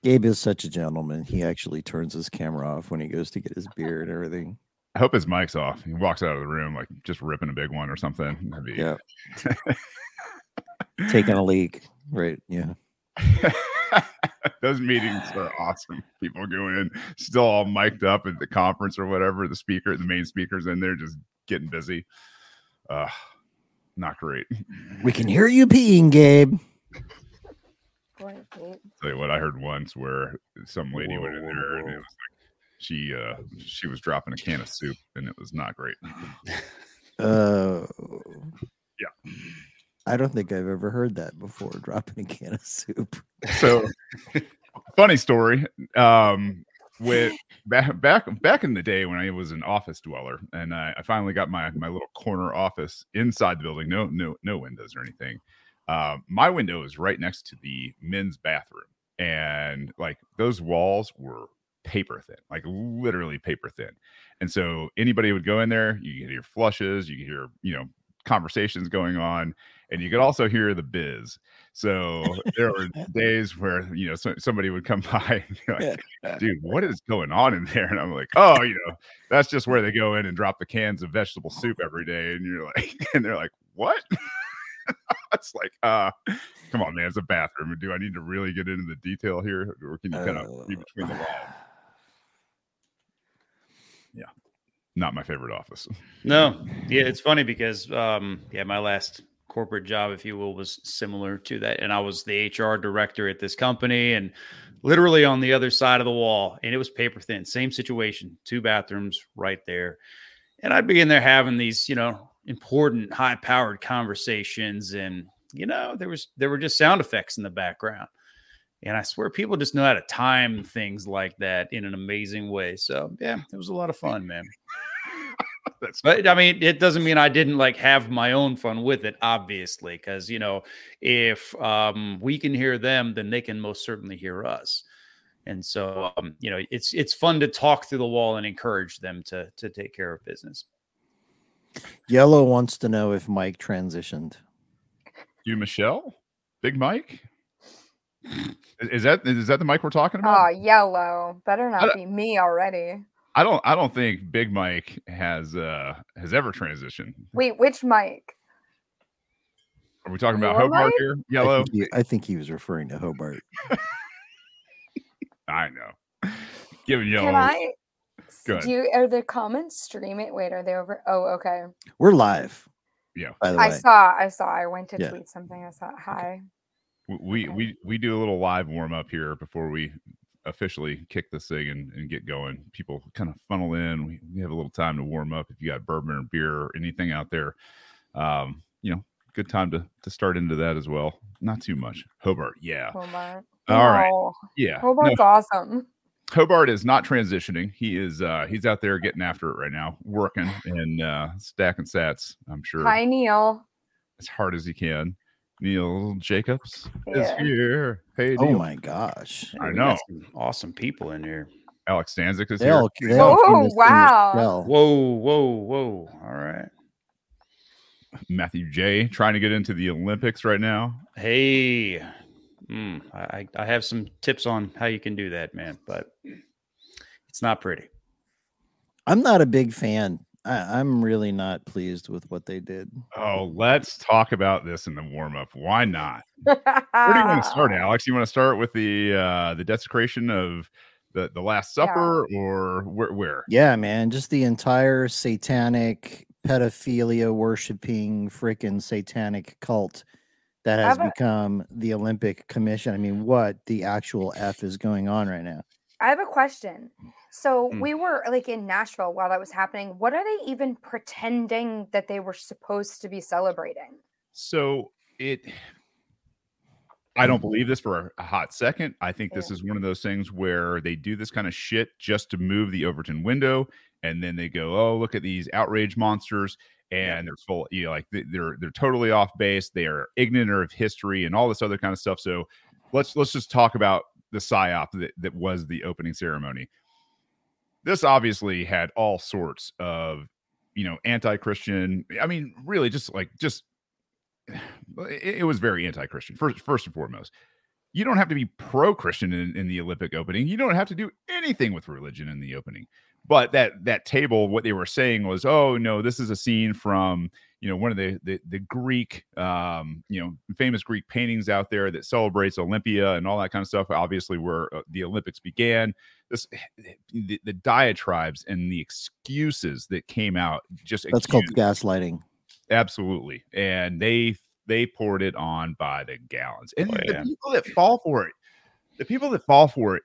Gabe is such a gentleman. He actually turns his camera off when he goes to get his beer and everything. I hope his mic's off. He walks out of the room like just ripping a big one or something. That'd be Yeah. Taking a leak. Right. Yeah. Those meetings are awesome. People going in still all mic'd up at the conference or whatever. The main speaker's in there just getting busy. Not great. We can hear you peeing, Gabe. Tell you what, I heard once where some lady went in there and it was like she was dropping a can of soup and it was not great. Yeah. I don't think I've ever heard that before, dropping a can of soup. So funny story. With back in the day when I was an office dweller and I finally got my little corner office inside the building, no windows or anything. My window is right next to the men's bathroom, and like those walls were paper thin, like literally paper thin. And so anybody would go in there, you could hear flushes, you could hear, conversations going on, and you could also hear the biz. So there were days where, somebody would come by and be like, dude, what is going on in there? And I'm like, oh, that's just where they go in and drop the cans of vegetable soup every day. And you're like, and they're like, what? It's like, come on, man, it's a bathroom. Do I need to really get into the detail here? Or can you kind of read between the lines? Yeah. Not my favorite office. No. Yeah, it's funny because, my last corporate job, if you will, was similar to that. And I was the HR director at this company and literally on the other side of the wall. And it was paper thin. Same situation. 2 bathrooms right there. And I'd be in there having these, important, high-powered conversations. And, there were just sound effects in the background. And I swear people just know how to time things like that in an amazing way. So, yeah, it was a lot of fun, man. But I mean, it doesn't mean I didn't have my own fun with it, obviously, because, if we can hear them, then they can most certainly hear us. And so, it's fun to talk through the wall and encourage them to take care of business. Yellow wants to know if Mike transitioned. You, Michelle? Big Mike? Is that the Mike we're talking about? Oh, Yellow. Better not be me already. I don't think Big Mike has ever transitioned. Wait, which Mike? Are we talking about Hobart here? Yellow? I think he was referring to Hobart. I know. Giving Yellow. Can I? Good. Are the comments streaming? Wait, are they over? Oh, okay. We're live. Yeah. By the way. I saw. I went to tweet something. I saw. Hi. We do a little live warm up here before we officially kick this thing and get going. People kind of funnel in. We have a little time to warm up. If you got bourbon or beer or anything out there, good time to start into that as well. Not too much. Hobart, yeah. Hobart. All right. Yeah. Hobart's awesome. Hobart is not transitioning. He is he's out there getting after it right now, working and stacking sats, I'm sure. Hi, Neil. As hard as he can. Neil Jacobs is here. Hey, Neil. Oh my gosh. I know. Awesome people in here. Alex Stanzik is here. Oh, wow. Whoa. All right. Matthew J. trying to get into the Olympics right now. Hey, I have some tips on how you can do that, man, but it's not pretty. I'm not a big fan. I'm really not pleased with what they did. Oh, let's talk about this in the warm-up. Why not? Where do you want to start, Alex? You want to start with the desecration of the Last Supper, or where? Yeah, man, just the entire satanic pedophilia worshiping freaking satanic cult that has become the Olympic Commission. I mean, what the actual F is going on right now? I have a question. So we were in Nashville while that was happening. What are they even pretending that they were supposed to be celebrating? So I don't believe this for a hot second. I think this is one of those things where they do this kind of shit just to move the Overton window. And then they go, oh, look at these outrage monsters. And they're full, they're totally off base. They are ignorant of history and all this other kind of stuff. So let's just talk about the psyop that was the opening ceremony. This obviously had all sorts of, anti-Christian. I mean, really, it was very anti-Christian first and foremost. You don't have to be pro-Christian in the Olympic opening. You don't have to do anything with religion in the opening. But that table, what they were saying was, oh no, this is a scene from, you know, one of the Greek, you know, famous Greek paintings out there that celebrates Olympia and all that kind of stuff. Obviously, where the Olympics began. The diatribes and the excuses that came out, that's called gaslighting. Absolutely, and they poured it on by the gallons. And the people that fall for it,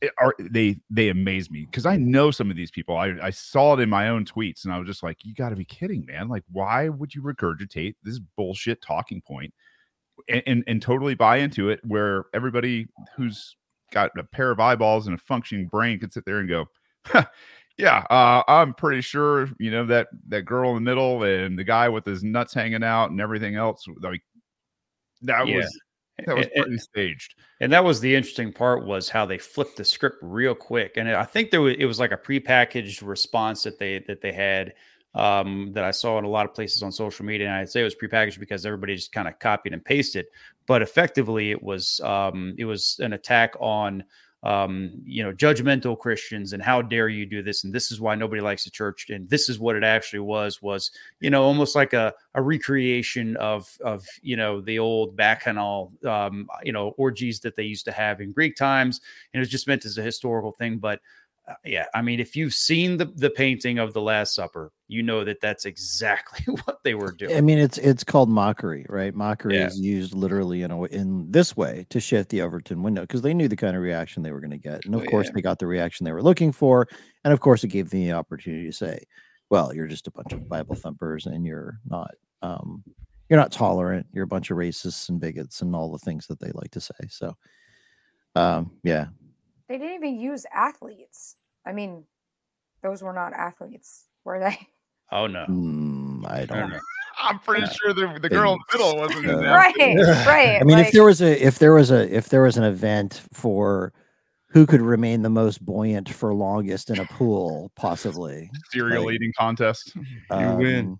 they amaze me, because I know some of these people. I saw it in my own tweets, and I was just like, you got to be kidding, man. Like, why would you regurgitate this bullshit talking point and totally buy into it, where everybody who's got a pair of eyeballs and a functioning brain could sit there and go, yeah, I'm pretty sure, you know, that girl in the middle and the guy with his nuts hanging out and everything else, like that was pretty staged. And that was the interesting part, was how they flipped the script real quick. And I think it was like a prepackaged response that they had, that I saw in a lot of places on social media. And I'd say it was prepackaged because everybody just kind of copied and pasted, but effectively it was an attack on, you know, judgmental Christians, and how dare you do this, and this is why nobody likes the church, and this is what it actually was, you know, almost like a recreation of you know, the old bacchanal, you know, orgies that they used to have in Greek times, and it was just meant as a historical thing. But yeah, I mean, if you've seen the painting of the Last Supper, you know that that's exactly what they were doing. I mean, it's called mockery, right? Mockery is used literally in this way to shift the Overton window, because they knew the kind of reaction they were going to get, and of course they got the reaction they were looking for, and of course it gave them the opportunity to say, "Well, you're just a bunch of Bible thumpers, and you're not tolerant. You're a bunch of racists and bigots, and all the things that they like to say." So, yeah, they didn't even use athletes. I mean, those were not athletes, were they? Oh no, I don't know. I'm pretty sure the girl in the middle wasn't in there. Right. I mean, like, if there was an event for who could remain the most buoyant for longest in a pool, possibly cereal eating contest, you win.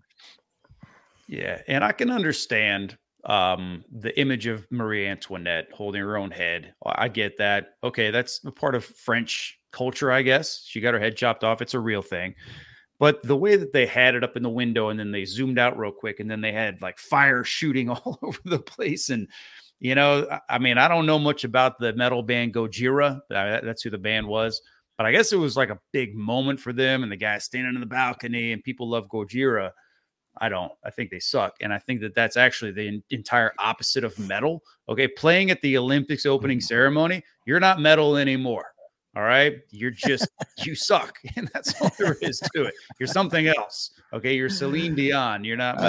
Yeah, and I can understand the image of Marie Antoinette holding her own head. I get that. Okay, that's a part of French culture, I guess. She got her head chopped off. It's a real thing. But the way that they had it up in the window, and then they zoomed out real quick, and then they had like fire shooting all over the place. And, you know, I mean, I don't know much about the metal band Gojira. That's who the band was. But I guess it was like a big moment for them. And the guy standing in the balcony, and people love Gojira. I don't. I think they suck. And I think that that's actually the entire opposite of metal. Okay, playing at the Olympics opening ceremony, you're not metal anymore. All right, you're just, you suck. And that's all there is to it. You're something else. Okay, you're Celine Dion. You're not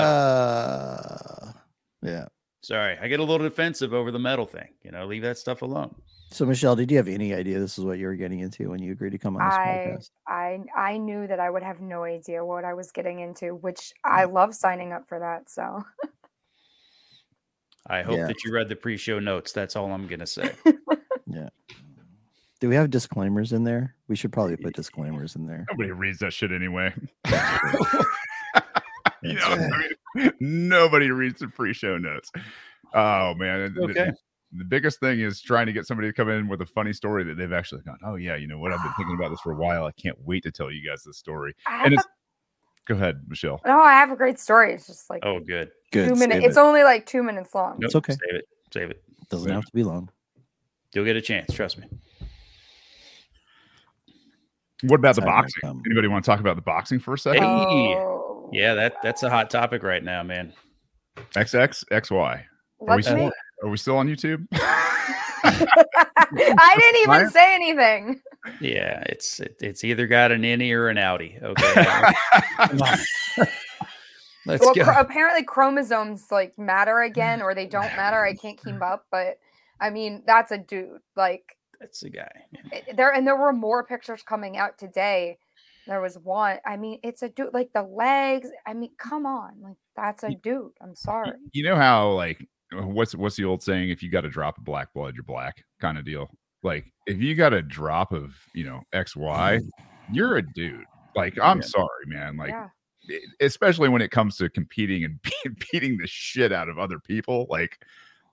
metal. Yeah. Sorry, I get a little defensive over the metal thing. You know, leave that stuff alone. So, Michelle, did you have any idea this is what you were getting into when you agreed to come on this podcast? I knew that I would have no idea what I was getting into, which I love signing up for that. So I hope that you read the pre-show notes. That's all I'm going to say. Yeah. Do we have disclaimers in there? We should probably put disclaimers in there. Nobody reads that shit anyway. You know, I mean, nobody reads the pre-show notes. Oh man. Okay. The biggest thing is trying to get somebody to come in with a funny story that they've actually gone, oh yeah, you know what? I've been thinking about this for a while. I can't wait to tell you guys this story. Go ahead, Michelle. No, I have a great story. It's just like, good. 2 minutes. It's only like 2 minutes long. Nope, it's okay. Save it. Doesn't have to be long. You'll get a chance. Trust me. What about the boxing? Anybody want to talk about the boxing for a second? Oh. Yeah, that's a hot topic right now, man. XY. Are we still on YouTube? I didn't even say anything. Yeah, it's either got an innie or an outie. Okay. Let's go. Apparently chromosomes like matter again, or they don't matter. I can't keep up, but I mean, that's a dude. Like, that's a guy. There were more pictures coming out today. There was one. I mean, it's a dude. Like the legs. I mean, come on. Like, that's a dude. I'm sorry. You know how, like, what's the old saying? If you got a drop of black blood, you're black, kind of deal. Like, if you got a drop of, you know, XY, you're a dude. Like, I'm sorry, man. Like, especially when it comes to competing and beating the shit out of other people. Like,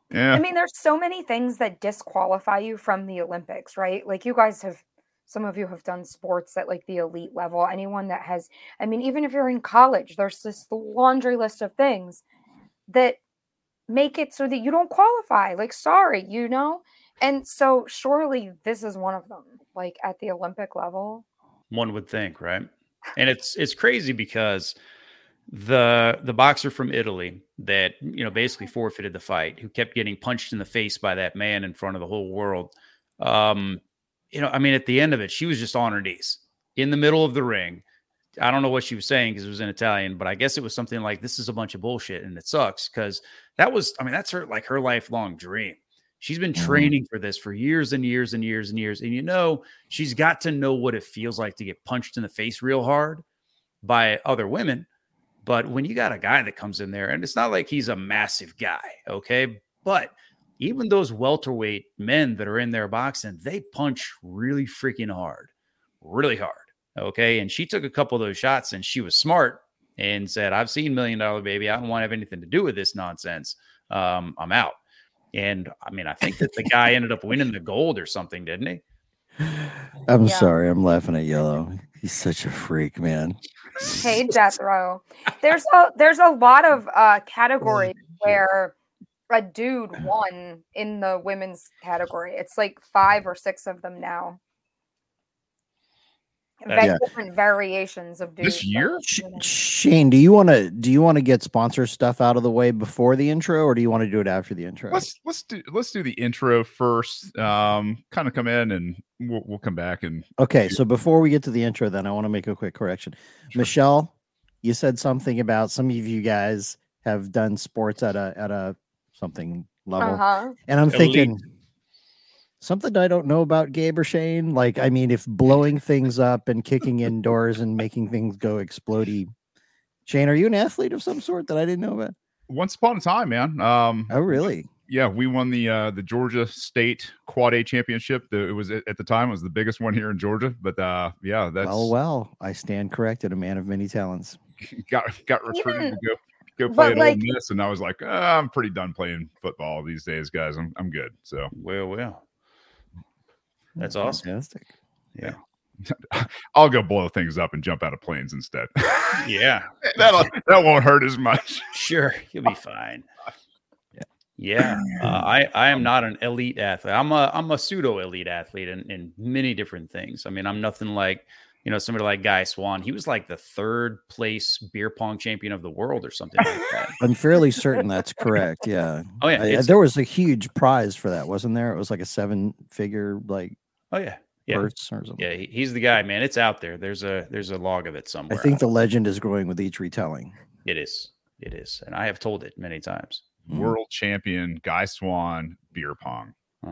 Yeah. I mean, there's so many things that disqualify you from the Olympics, right? Like you guys have, some of you have done sports at like the elite level. Anyone that has, I mean, even if you're in college, there's this laundry list of things that make it so that you don't qualify. Like, sorry, you know? And so surely this is one of them, like at the Olympic level. One would think, right? And it's crazy because the boxer from Italy that, you know, basically forfeited the fight, who kept getting punched in the face by that man in front of the whole world. You know, I mean, at the end of it, she was just on her knees in the middle of the ring. I don't know what she was saying because it was in Italian, but I guess it was something like, "This is a bunch of bullshit," and it sucks because that's her lifelong dream. She's been training for this for years and years and years and years. And, you know, she's got to know what it feels like to get punched in the face real hard by other women. But when you got a guy that comes in there, and it's not like he's a massive guy, okay? But even those welterweight men that are in there boxing, they punch really freaking hard, really hard, okay? And she took a couple of those shots, and she was smart and said, "I've seen $1 Million Baby. I don't want to have anything to do with this nonsense. I'm out." And I mean, I think that the guy ended up winning the gold or something, didn't he? I'm sorry. I'm laughing at Yellow. He's such a freak, man. Hey, Death Row. There's a lot of categories where a dude won in the women's category. It's like 5 or 6 of them now. Different variations of dudes. This year? Shane, do you want to get sponsor stuff out of the way before the intro, or do you want to do it after the intro? Let's do the intro first. Kind of come in and we'll come back and okay. So before we get to the intro, then I want to make a quick correction. Sure. Michelle, you said something about some of you guys have done sports at a something level, and I'm thinking something I don't know about Gabe or Shane. Like, I mean, if blowing things up and kicking indoors and making things go explodey. Shane, are you an athlete of some sort that I didn't know about? Once upon a time, man. Oh, really? Yeah, we won the Georgia State Quad A championship. It was at the time, it was the biggest one here in Georgia. But yeah, that's well. I stand corrected. A man of many talents. Got recruited to go play at Ole Miss, and I was like, I'm pretty done playing football these days, guys. I'm good. So well. That's awesome. Fantastic. Yeah. I'll go blow things up and jump out of planes instead. Yeah. that won't hurt as much. Sure. You'll be fine. Yeah. I am not an elite athlete. I'm a pseudo elite athlete in many different things. I mean, I'm nothing like, you know, somebody like Guy Swan. He was like the 3rd place beer pong champion of the world or something like that. I'm fairly certain that's correct. Yeah. Oh yeah. There was a huge prize for that, wasn't there? It was like a 7-figure, like. Oh yeah. Or something. Yeah, he's the guy, man. It's out there. There's a log of it somewhere. I think the legend is growing with each retelling. It is, and I have told it many times. World champion Guy Swan beer pong.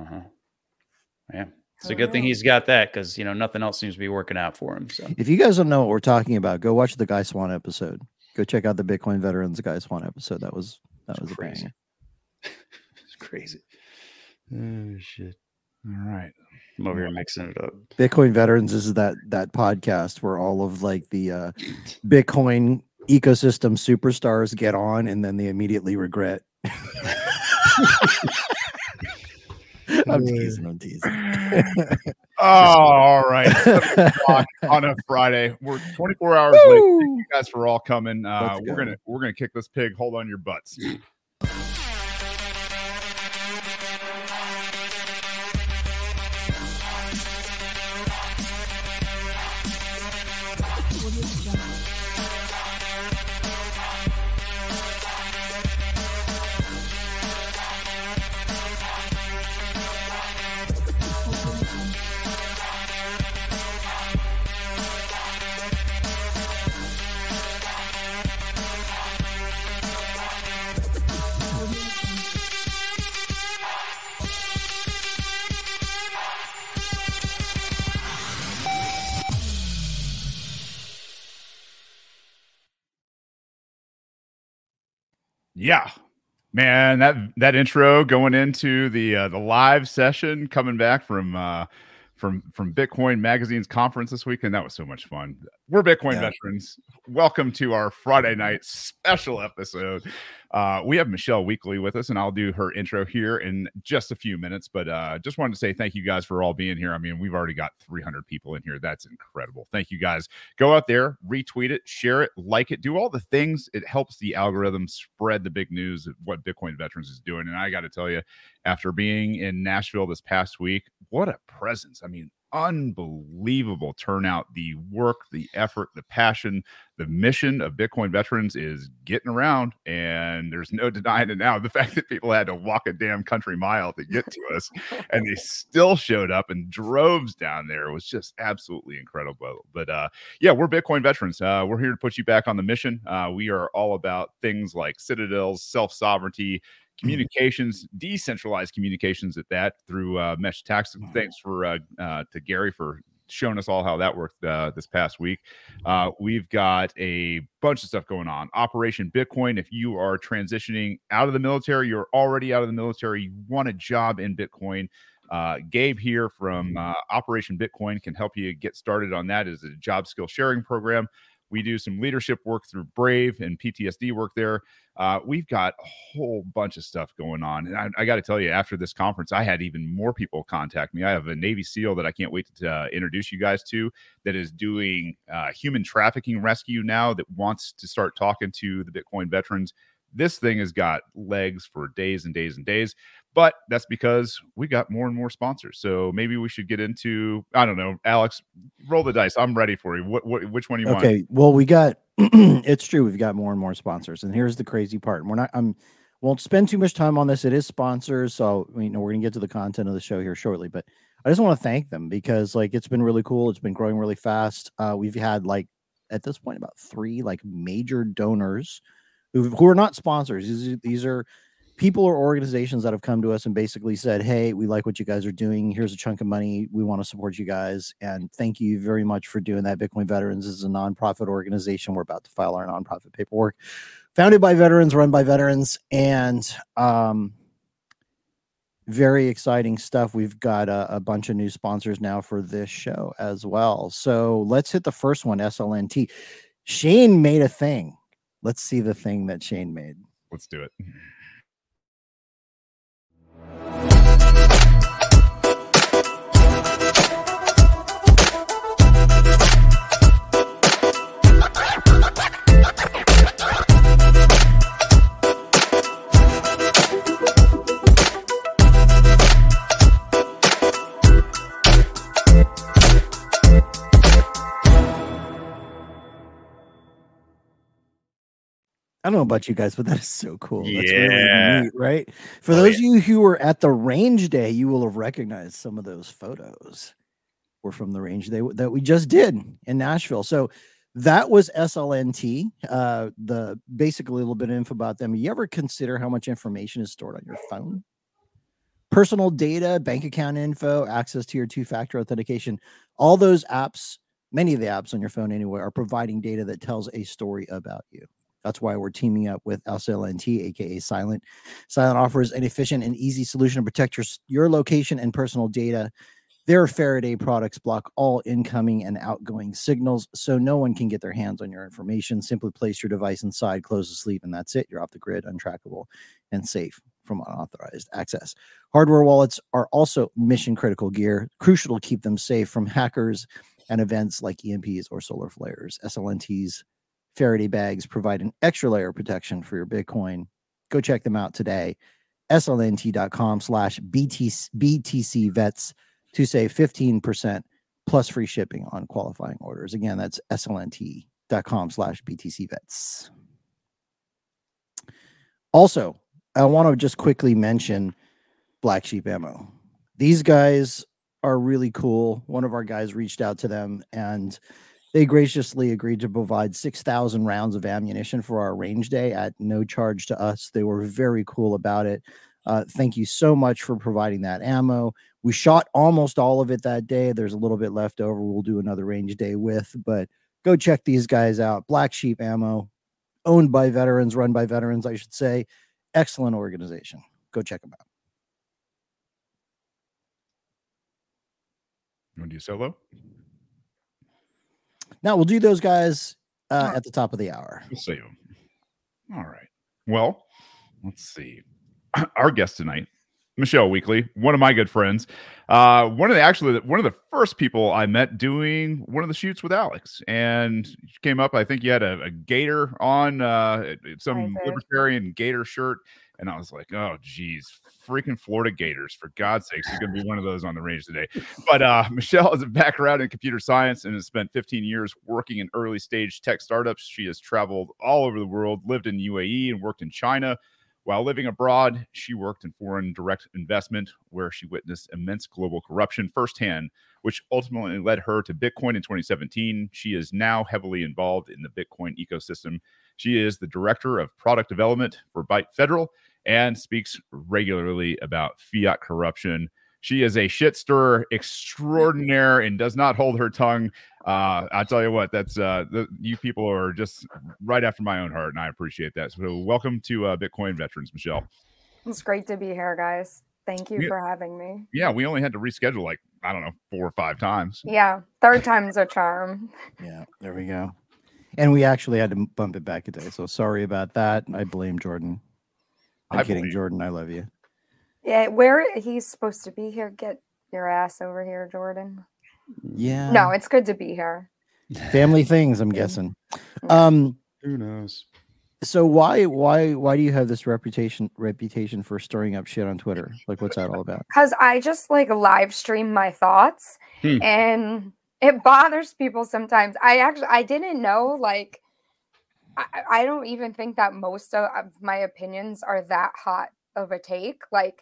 Yeah, it's a good thing he's got that because, you know, nothing else seems to be working out for him. So if you guys don't know what we're talking about, go watch the Guy Swan episode. Go check out the Bitcoin Veterans Guy Swan episode. That was crazy. It's crazy. Oh shit! All right. I'm over here mixing it up. Bitcoin Veterans is that podcast where all of like the Bitcoin ecosystem superstars get on and then they immediately regret. I'm teasing. All right. On a Friday. We're 24 hours late. Thank you guys for all coming. We're gonna kick this pig. Hold on your butts. Yeah, man, that intro going into the live session, coming back from from Bitcoin Magazine's conference this week, and that was so much fun. We're Bitcoin veterans. Welcome to our Friday night special episode. We have Michelle Weekly with us, and I'll do her intro here in just a few minutes. But just wanted to say thank you guys for all being here. I mean, we've already got 300 people in here. That's incredible. Thank you guys. Go out there, retweet it, share it, like it, do all the things. It helps the algorithm spread the big news of what Bitcoin Veterans is doing. And I got to tell you, after being in Nashville this past week, what a presence. I mean, unbelievable turnout. The work, the effort, the passion, the mission of Bitcoin Veterans is getting around, and there's no denying it now. The fact that people had to walk a damn country mile to get to us, and they still showed up in droves down there, was just absolutely incredible. But yeah, we're Bitcoin Veterans. We're here to put you back on the mission. We are all about things like citadels, self-sovereignty, communications, decentralized communications at that, through Mesh Tax. Thanks for to Gary for showing us all how that worked this past week. We've got a bunch of stuff going on. Operation Bitcoin. If you are transitioning out of the military, you're already out of the military, you want a job in Bitcoin, Gabe here from Operation Bitcoin can help you get started on that. As a job skill sharing program. We do some leadership work through Brave and PTSD work there. We've got a whole bunch of stuff going on. And I got to tell you, after this conference, I had even more people contact me. I have a Navy SEAL that I can't wait to introduce you guys to, that is doing human trafficking rescue now, that wants to start talking to the Bitcoin veterans. This thing has got legs for days and days and days, but that's because we got more and more sponsors. So maybe we should get into, I don't know, Alex, roll the dice. I'm ready for you. Which one do you want? Okay. Well, we got, it's true. We've got more and more sponsors, and here's the crazy part. Won't spend too much time on this. It is sponsors. So, we're going to get to the content of the show here shortly, but I just want to thank them because it's been really cool. It's been growing really fast. We've had at this point, about 3 major donors who are not sponsors. These are people or organizations that have come to us and basically said, hey, we like what you guys are doing. Here's a chunk of money. We want to support you guys. And thank you very much for doing that. Bitcoin Veterans is a nonprofit organization. We're about to file our nonprofit paperwork. Founded by veterans, run by veterans, and very exciting stuff. We've got a bunch of new sponsors now for this show as well. So let's hit the first one, SLNT. Shane made a thing. Let's see the thing that Shane made. Let's do it. I don't know about you guys, but that is so cool. Yeah. That's really neat, right? For those of you who were at the range day, you will have recognized some of those photos were from the range day that we just did in Nashville. So that was SLNT. Basically a little bit of info about them. You ever consider how much information is stored on your phone? Personal data, bank account info, access to your 2-factor authentication. All those apps, many of the apps on your phone anyway, are providing data that tells a story about you. That's why we're teaming up with SLNT, aka Silent. Silent offers an efficient and easy solution to protect your location and personal data. Their Faraday products block all incoming and outgoing signals, so no one can get their hands on your information. Simply place your device inside, close the sleeve, and that's it. You're off the grid, untrackable, and safe from unauthorized access. Hardware wallets are also mission-critical gear, crucial to keep them safe from hackers and events like EMPs or solar flares. SLNT's Faraday bags provide an extra layer of protection for your Bitcoin. Go check them out today. SLNT.com/BTC vets to save 15% plus free shipping on qualifying orders. Again, that's SLNT.com/BTC vets. Also, I want to just quickly mention Black Sheep Ammo. These guys are really cool. One of our guys reached out to them and they graciously agreed to provide 6,000 rounds of ammunition for our range day at no charge to us. They were very cool about it. Thank you so much for providing that ammo. We shot almost all of it that day. There's a little bit left over. We'll do another range day with, but go check these guys out. Black Sheep Ammo, owned by veterans, run by veterans, I should say. Excellent organization. Go check them out. Want to do solo? No, we'll do those guys at the top of the hour. We'll save them. All right. Well, let's see. Our guest tonight, Michelle Weekly, one of my good friends. One of the first people I met doing one of the shoots with Alex, and she came up. I think you had a gator on, some libertarian gator shirt, and I was like, "Oh, geez, freaking Florida Gators! For God's sakes, you're going to be one of those on the range today." But Michelle has a background in computer science and has spent 15 years working in early stage tech startups. She has traveled all over the world, lived in UAE, and worked in China. While living abroad, she worked in foreign direct investment, where she witnessed immense global corruption firsthand, which ultimately led her to Bitcoin in 2017. She is now heavily involved in the Bitcoin ecosystem. She is the director of product development for Byte Federal and speaks regularly about fiat corruption. She is a shit stirrer extraordinaire and does not hold her tongue. I'll tell you what, that's you people are just right after my own heart, and I appreciate that. So welcome to Bitcoin Veterans, Michelle. It's great to be here, guys. Thank you for having me. Yeah, we only had to reschedule 4 or 5 times. Yeah, third time's a charm. Yeah, there we go. And we actually had to bump it back a day, so sorry about that. I blame Jordan. I'm kidding, Jordan. I love you. Yeah, where he's supposed to be here. Get your ass over here, Jordan. Yeah. No, it's good to be here. Family things, I'm guessing. Who knows? So why do you have this reputation for stirring up shit on Twitter? Like, what's that all about? Because I just live stream my thoughts, and it bothers people sometimes. I didn't know, I don't even think that most of my opinions are that hot of a take.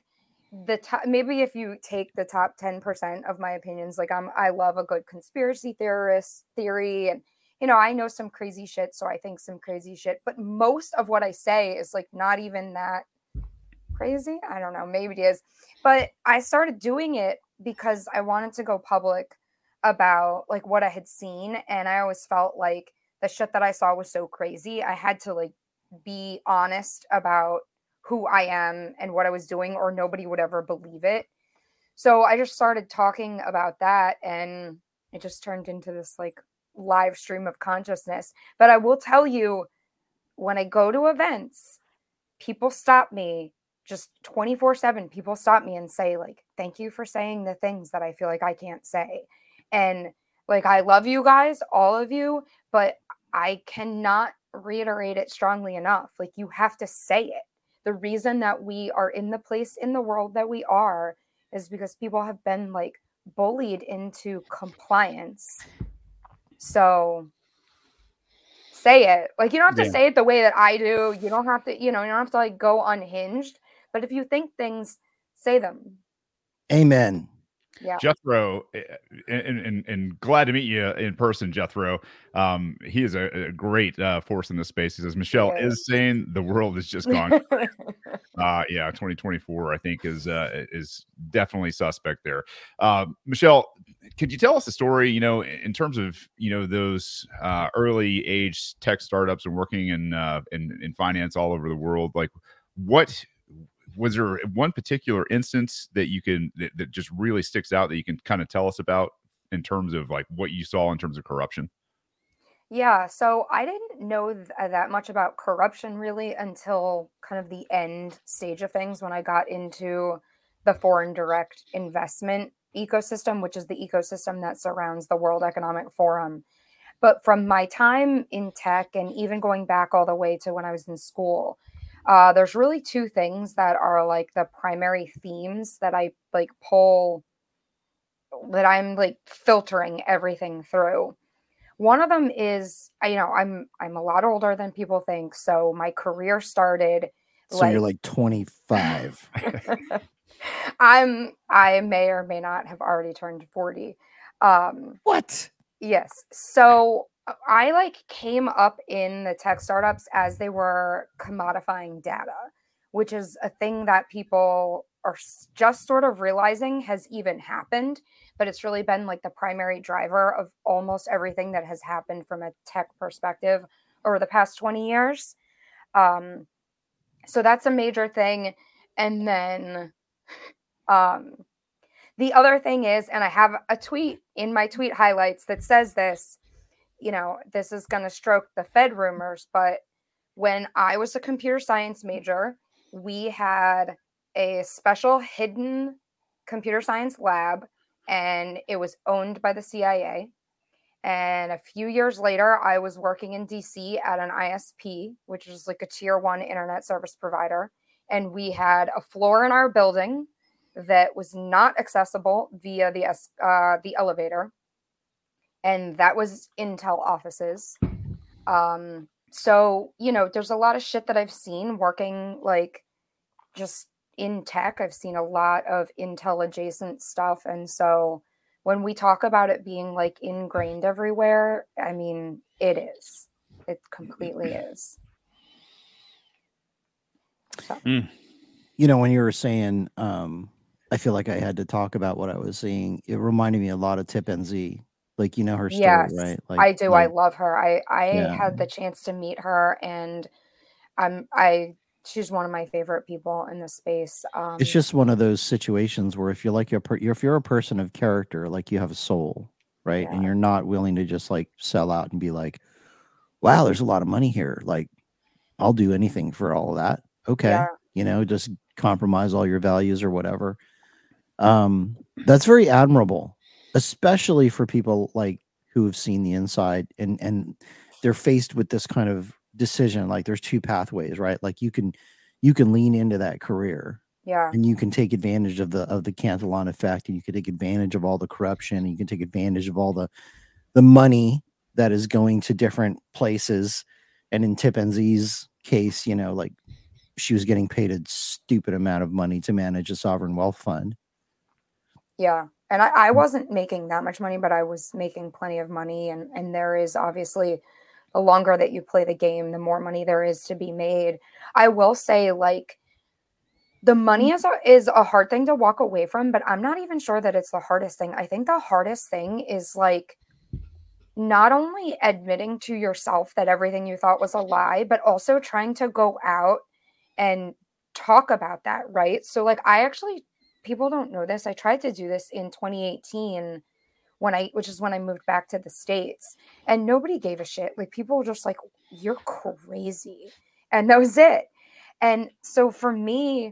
Maybe if you take the top 10% of my opinions, I love a good conspiracy theory, and I know some crazy shit, so I think some crazy shit, but most of what I say is not even that crazy. I don't know, maybe it is, but I started doing it because I wanted to go public about what I had seen, and I always felt like the shit that I saw was so crazy. I had to be honest about who I am and what I was doing, or nobody would ever believe it. So I just started talking about that, and it just turned into this live stream of consciousness. But I will tell you, when I go to events, people stop me just 24/7. People stop me and say thank you for saying the things that I feel like I can't say. And I love you guys, all of you, but I cannot reiterate it strongly enough. You have to say it. The reason that we are in the place in the world that we are is because people have been bullied into compliance. So say it. You don't have to say it the way that I do. You don't have to, you don't have to go unhinged. But if you think things, say them. Amen. Yeah. Jethro, and glad to meet you in person, Jethro. He is a great force in this space. He says Michelle is saying the world is just gone. 2024 I think is definitely suspect there. Michelle, could you tell us the story, in terms of those early age tech startups and working in finance all over the world? What was there one particular instance that that just really sticks out that you can kind of tell us about in terms of what you saw in terms of corruption? Yeah, so I didn't know that much about corruption really until kind of the end stage of things, when I got into the foreign direct investment ecosystem, which is the ecosystem that surrounds the World Economic Forum. But from my time in tech, and even going back all the way to when I was in school, there's really two things that are the primary themes that I pull, that I'm filtering everything through. One of them is, I'm a lot older than people think. So my career started. So you're 25. I may or may not have already turned 40. What? Yes. So I came up in the tech startups as they were commodifying data, which is a thing that people are just sort of realizing has even happened, but it's really been the primary driver of almost everything that has happened from a tech perspective over the past 20 years. So that's a major thing. And then The other thing is, and I have a tweet in my tweet highlights that says this, this is going to stroke the Fed rumors, but when I was a computer science major, we had a special hidden computer science lab, and it was owned by the CIA. And a few years later, I was working in DC at an ISP, which is like a tier 1 internet service provider. And we had a floor in our building that was not accessible via the elevator. And that was Intel offices. So, there's a lot of shit that I've seen working like just in tech. I've seen a lot of Intel adjacent stuff. And so when we talk about it being like ingrained everywhere, I mean, it is. It completely is. So. When you were saying, I feel like I had to talk about what I was seeing. It reminded me a lot of Tip NZ. Like, her story, yes, right? Like, I do. I love her. I had the chance to meet her, and she's one of my favorite people in the space. It's just one of those situations where if you're a person of character, like you have a soul, right? And you're not willing to just like sell out and be like, wow, there's a lot of money here. Like, I'll do anything for all of that. Okay. Just compromise all your values or whatever. That's very admirable, especially for people like who have seen the inside and they're faced with this kind of decision. Like there's two pathways, right? Like you can lean into that career, and you can take advantage of the Cantillon effect, and you can take advantage of all the corruption, and you can take advantage of all the money that is going to different places. And in Tip NZ's case, like she was getting paid a stupid amount of money to manage a sovereign wealth fund. Yeah. And I wasn't making that much money, but I was making plenty of money. And there is obviously, the longer that you play the game, the more money there is to be made. I will say, like, the money is a hard thing to walk away from, but I'm not even sure that it's the hardest thing. I think the hardest thing is like not only admitting to yourself that everything you thought was a lie, but also trying to go out and talk about that, right? So like people don't know this. I tried to do this in 2018 which is when I moved back to the States, and nobody gave a shit. Like people were just like, you're crazy. And that was it. And so for me,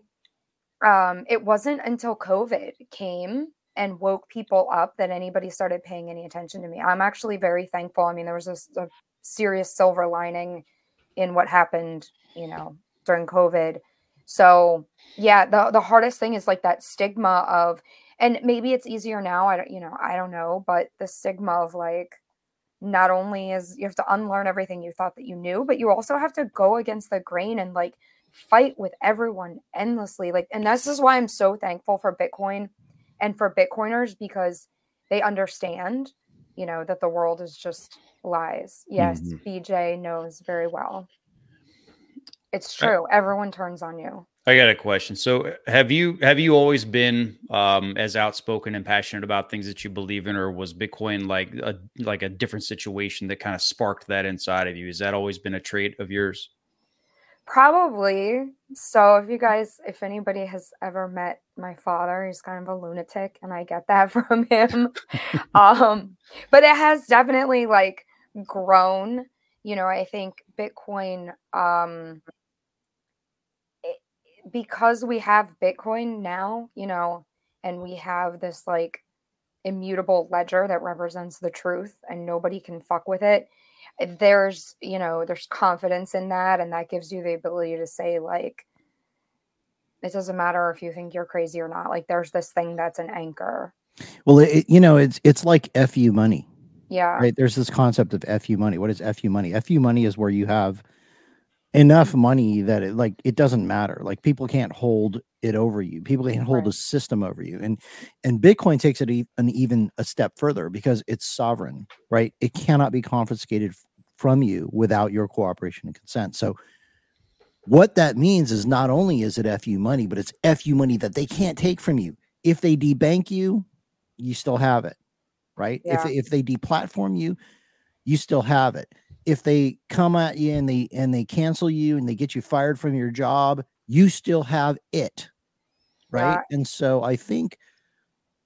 it wasn't until COVID came and woke people up that anybody started paying any attention to me. I'm actually very thankful. I mean, there was a serious silver lining in what happened, during COVID. So yeah, the hardest thing is like that stigma of, and maybe it's easier now. I don't know, but the stigma of like, not only is you have to unlearn everything you thought that you knew, but you also have to go against the grain and like fight with everyone endlessly. Like, and this is why I'm so thankful for Bitcoin and for Bitcoiners, because they understand, that the world is just lies. Yes, BJ knows very well. It's true. Everyone turns on you. I got a question. So have you always been as outspoken and passionate about things that you believe in, or was Bitcoin like a different situation that kind of sparked that inside of you? Has that always been a trait of yours? Probably. So if anybody has ever met my father, he's kind of a lunatic, and I get that from him. But it has definitely like grown. I think Bitcoin, because we have Bitcoin now, and we have this like immutable ledger that represents the truth and nobody can fuck with it. There's confidence in that. And that gives you the ability to say like, it doesn't matter if you think you're crazy or not. Like there's this thing that's an anchor. Well, it's like FU money. Yeah. Right. There's this concept of FU money. What is FU money? FU money is where you have enough money that it doesn't matter. Like people can't hold it over you. People can't hold a system over you. And Bitcoin takes it even a step further because it's sovereign, right? It cannot be confiscated from you without your cooperation and consent. So what that means is not only is it FU money, but it's FU money that they can't take from you. If they debank you, you still have it, right? Yeah. If they deplatform you, you still have it. If they come at you and they cancel you and they get you fired from your job, you still have it. Right. And so I think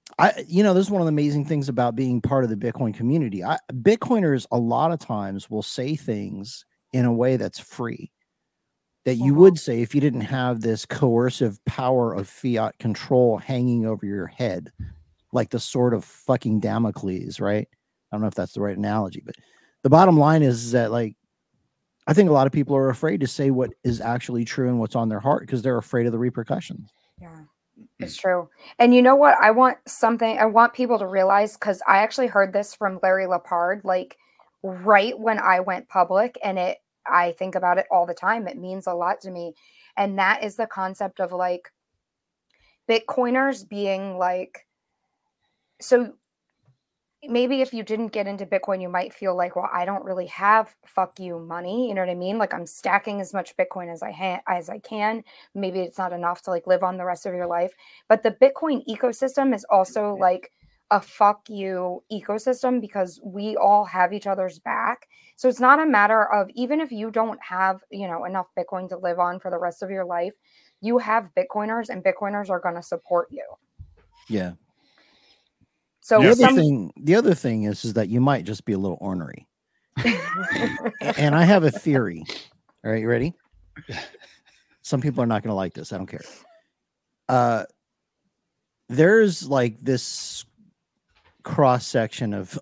This is one of the amazing things about being part of the Bitcoin community. Bitcoiners a lot of times will say things in a way that's free that you would say if you didn't have this coercive power of fiat control hanging over your head, like the sword of fucking Damocles, right? I don't know if that's the right analogy, but the bottom line is that, like, I think a lot of people are afraid to say what is actually true and what's on their heart because they're afraid of the repercussions. Yeah. It's true. And you know what? I want people to realize, because I actually heard this from Larry Lepard, like right when I went public, and I think about it all the time. It means a lot to me. And that is the concept of like Bitcoiners being like, so maybe if you didn't get into Bitcoin, you might feel like, well, I don't really have fuck you money. You know what I mean? Like I'm stacking as much Bitcoin as I can. Maybe it's not enough to like live on the rest of your life. But the Bitcoin ecosystem is also like a fuck you ecosystem because we all have each other's back. So it's not a matter of, even if you don't have, enough Bitcoin to live on for the rest of your life, you have Bitcoiners and Bitcoiners are going to support you. Yeah. So the other thing is that you might just be a little ornery. And I have a theory. All right, you ready? Some people are not going to like this. I don't care. There's like this cross section of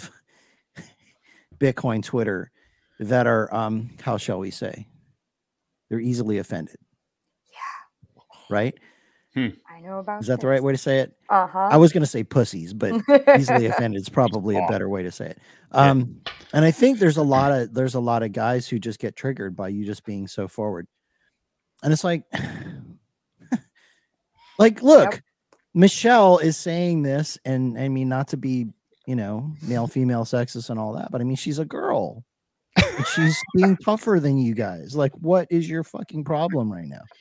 Bitcoin Twitter that are how shall we say? They're easily offended. Yeah. Right? I know about. Is that the right way to say it? Uh-huh. I was going to say pussies, but easily offended is probably a better way to say it. And I think there's a lot of guys who just get triggered by you just being so forward. And it's like, look, yep. Michelle is saying this, and I mean, not to be, male, female, sexist and all that, but I mean, she's a girl. And she's being tougher than you guys. Like, what is your fucking problem right now?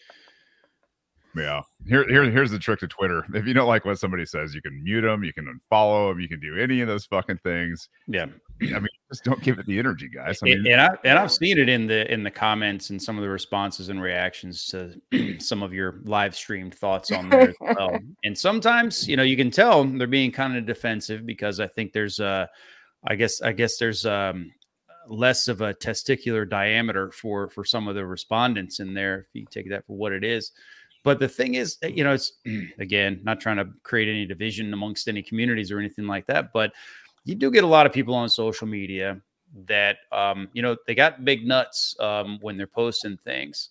Yeah. Here's the trick to Twitter. If you don't like what somebody says, you can mute them, you can unfollow them, you can do any of those fucking things. Yeah. I mean, just don't give it the energy, guys. I mean, I've seen it in the comments and some of the responses and reactions to some of your live streamed thoughts on there as well. And sometimes, you can tell they're being kind of defensive because I think there's I guess there's less of a testicular diameter for some of the respondents in there, if you take that for what it is. But the thing is, it's, again, not trying to create any division amongst any communities or anything like that. But you do get a lot of people on social media that, they got big nuts when they're posting things.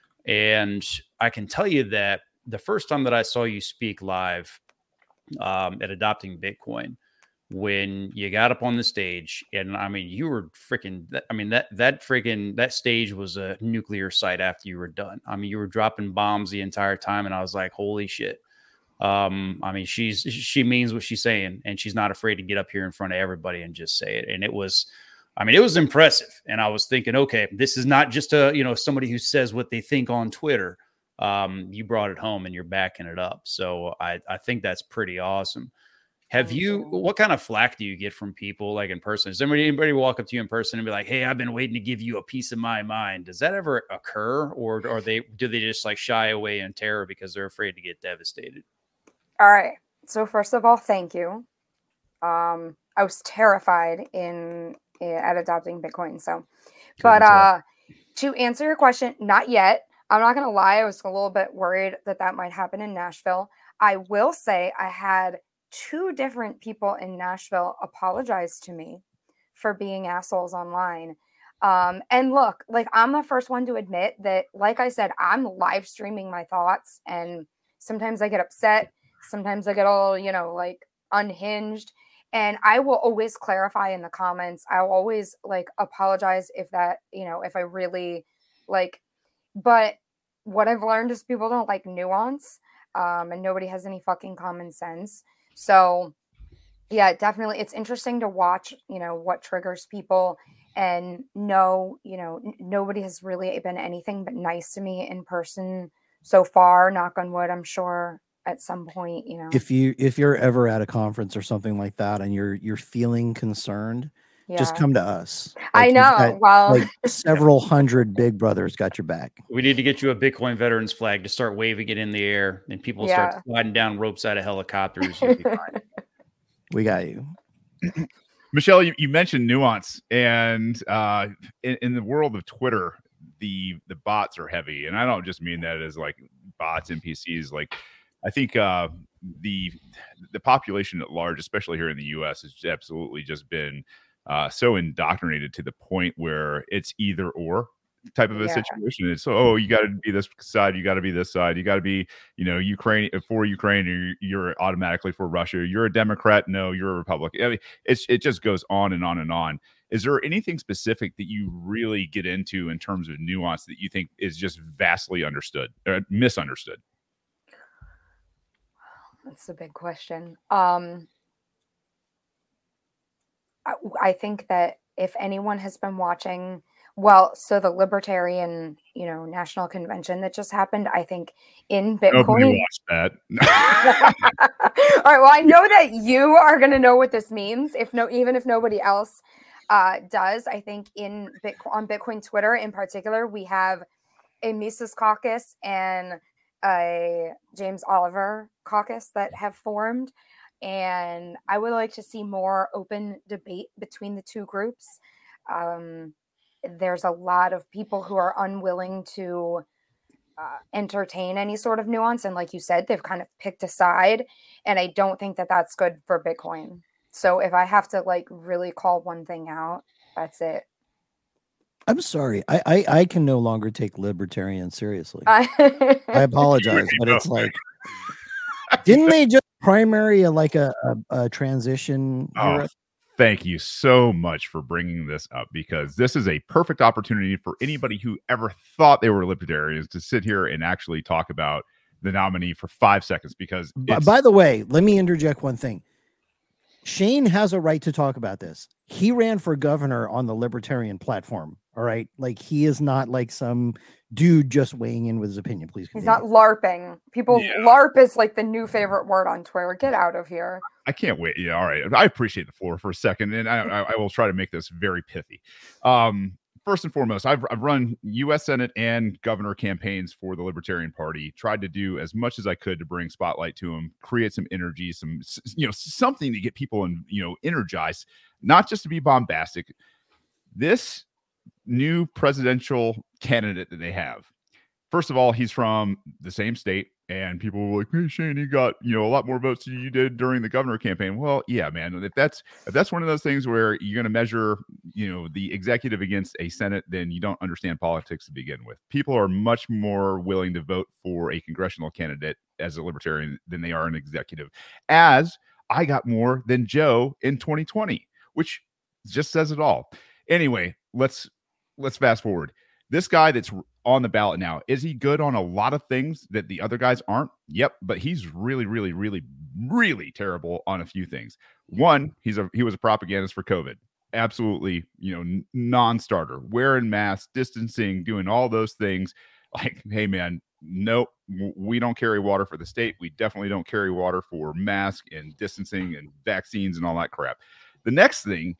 And I can tell you that the first time that I saw you speak live at Adopting Bitcoin, when you got up on the stage, and I mean, you were freaking, that stage was a nuclear site after you were done. I mean, you were dropping bombs the entire time. And I was like, holy shit. I mean, she means what she's saying, and she's not afraid to get up here in front of everybody and just say it. And it was impressive. And I was thinking, okay, this is not just somebody who says what they think on Twitter. You brought it home and you're backing it up. So I think that's pretty awesome. What kind of flack do you get from people like in person? Does anybody walk up to you in person and be like, hey, I've been waiting to give you a piece of my mind? Does that ever occur? Or do they just like shy away in terror because they're afraid to get devastated? All right. So first of all, thank you. I was terrified at Adopting Bitcoin. So, but to answer your question, not yet. I'm not going to lie. I was a little bit worried that might happen in Nashville. I will say I had 2 different people in Nashville apologize to me for being assholes online. And look, like, I'm the first one to admit that, like I said, I'm live streaming my thoughts, and sometimes I get upset. Sometimes I get all, like unhinged, and I will always clarify in the comments. I'll always like apologize if that, if I really like, but what I've learned is people don't like nuance, and nobody has any fucking common sense. So yeah, definitely. It's interesting to watch, what triggers people, and nobody has really been anything but nice to me in person so far, knock on wood. I'm sure at some point, if you're ever at a conference or something like that and you're feeling concerned, Just come to us. I know. Well, like several hundred big brothers got your back. We need to get you a Bitcoin veterans flag to start waving it in the air, and people start sliding down ropes out of helicopters. You'll be fine. We got you. Michelle, you mentioned nuance, and in the world of Twitter, the bots are heavy, and I don't just mean that as like bots, NPCs. Like, I think the population at large, especially here in the U.S., has absolutely just been so indoctrinated to the point where it's either or type of a situation. It's you got to be this side, you got to be this side, you got to be, Ukraine for Ukraine, or you're automatically for Russia. You're a Democrat, no, you're a Republican. I mean, it just goes on and on and on. Is there anything specific that you really get into in terms of nuance that you think is just vastly understood or misunderstood? That's a big question. I think that if anyone has been watching, so the Libertarian, National Convention that just happened, I think in Bitcoin. Nobody watched that. All right. Well, I know that you are going to know what this means. Even if nobody else does, I think on Bitcoin Twitter in particular, we have a Mises caucus and a James Oliver caucus that have formed. And I would like to see more open debate between the two groups. There's a lot of people who are unwilling to entertain any sort of nuance. And like you said, they've kind of picked a side. And I don't think that that's good for Bitcoin. So if I have to really call one thing out, that's it. I'm sorry. I can no longer take libertarians seriously. I apologize, but it's like, didn't they just primary a transition? Thank you so much for bringing this up, because this is a perfect opportunity for anybody who ever thought they were libertarians to sit here and actually talk about the nominee for 5 seconds. Because by the way, let me interject one thing. Shane has a right to talk about this. He ran for governor on the libertarian platform. All right. He is not like some dude just weighing in with his opinion. Please continue. He's not LARPing. LARP is the new favorite word on Twitter. Get out of here. I can't wait. Yeah. All right. I appreciate the floor for a second, and I will try to make this very pithy. First and foremost, I've run U.S. Senate and governor campaigns for the Libertarian Party. Tried to do as much as I could to bring spotlight to them, create some energy, some something to get people energized, not just to be bombastic. This new presidential candidate that they have, first of all, he's from the same state, and people were like, "Hey, Shane, you got a lot more votes than you did during the governor campaign." Well, yeah, man. If that's one of those things where you're going to measure, the executive against a Senate, then you don't understand politics to begin with. People are much more willing to vote for a congressional candidate as a libertarian than they are an executive. As I got more than Joe in 2020, which just says it all. Anyway, let's fast forward. This guy that's on the ballot now, is he good on a lot of things that the other guys aren't? Yep, but he's really, really, really, really terrible on a few things. One, he was a propagandist for COVID. Absolutely, non-starter. Wearing masks, distancing, doing all those things. Hey man, nope, we don't carry water for the state. We definitely don't carry water for masks and distancing and vaccines and all that crap. The next thing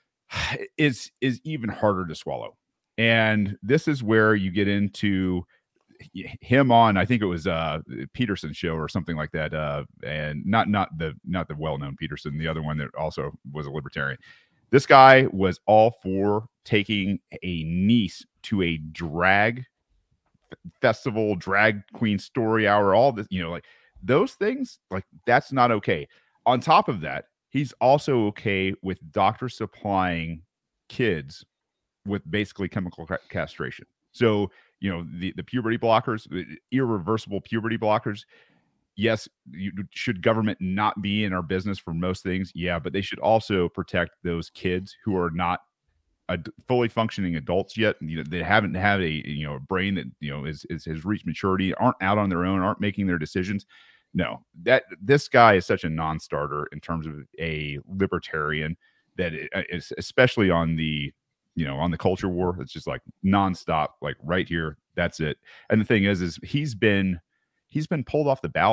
is even harder to swallow. And this is where you get into him on, I think it was Peterson's show or something like that. And not the well-known Peterson, the other one that also was a libertarian. This guy was all for taking a niece to a drag festival, drag queen story hour, all this, those things, that's not okay. On top of that, he's also okay with doctors supplying kids with basically chemical castration. So, the puberty blockers, the irreversible puberty blockers. Yes, should government not be in our business for most things? Yeah, but they should also protect those kids who are not fully functioning adults yet. They haven't had a brain that has reached maturity, aren't out on their own, aren't making their decisions. No, this guy is such a non-starter in terms of a libertarian that is, especially on the culture war. It's just nonstop, right here. That's it. And the thing is he's been pulled off the ballot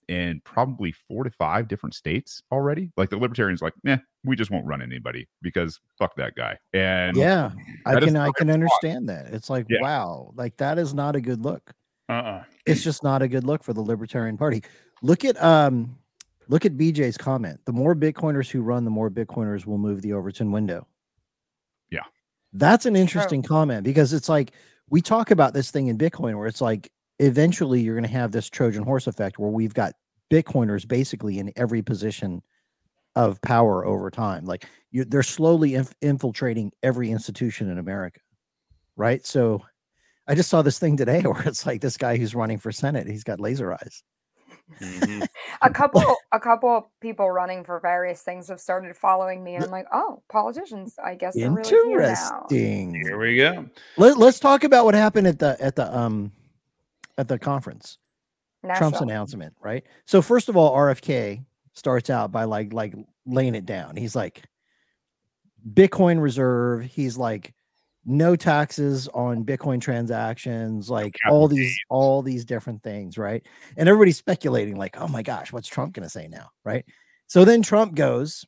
in probably 4 to 5 different states already. Like the libertarians, like, we just won't run anybody because fuck that guy. And yeah, I can a understand that. It's like, Yeah. wow, like that is not a good look. Uh-uh. It's just not a good look for the Libertarian Party. Look at BJ's comment. The more Bitcoiners who run, the more Bitcoiners will move the Overton window. Yeah. That's an interesting comment, because it's like, we talk about this thing in Bitcoin where it's like, eventually you're going to have this Trojan horse effect where we've got Bitcoiners basically in every position of power over time. Like they're slowly infiltrating every institution in America. Right. So I just saw this thing today where it's like this guy who's running for Senate, he's got laser eyes. Mm-hmm. a couple of people running for various things have started following me, and I'm like, oh, politicians, I guess they're really here now. Interesting. Here we go. Let's talk about what happened at the conference. Nashville. Trump's announcement, right? So first of all, RFK starts out by like laying it down. He's like, Bitcoin reserve. He's like, no taxes on Bitcoin transactions, like all these different things, right? And everybody's speculating, like, oh my gosh, what's Trump going to say now, right? So then Trump goes,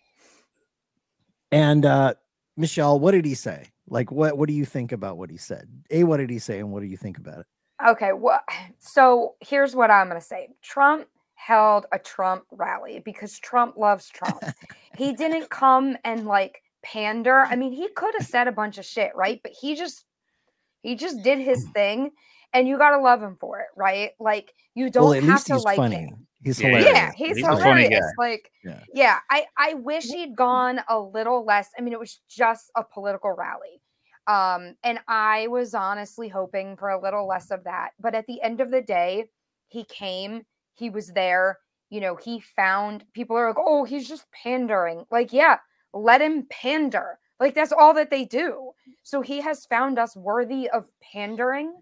and Michelle, what did he say? Like, what do you think about what he said? What did he say, and what do you think about it? Okay, well, so here's what I'm going to say. Trump held a Trump rally because Trump loves Trump. He didn't come and like pander. I mean, he could have said a bunch of shit, right? But he just did his thing, and you got to love him for it, right? Like, you don't have to like funny. him. He's hilarious. Yeah, he's hilarious. Like, yeah, I wish he'd gone a little less. I mean, it was just a political rally. And I was honestly hoping for a little less of that. But at the end of the day, he came, he was there, he found people are like, oh, he's just pandering. Like, yeah, let him pander. Like, that's all that they do. So he has found us worthy of pandering.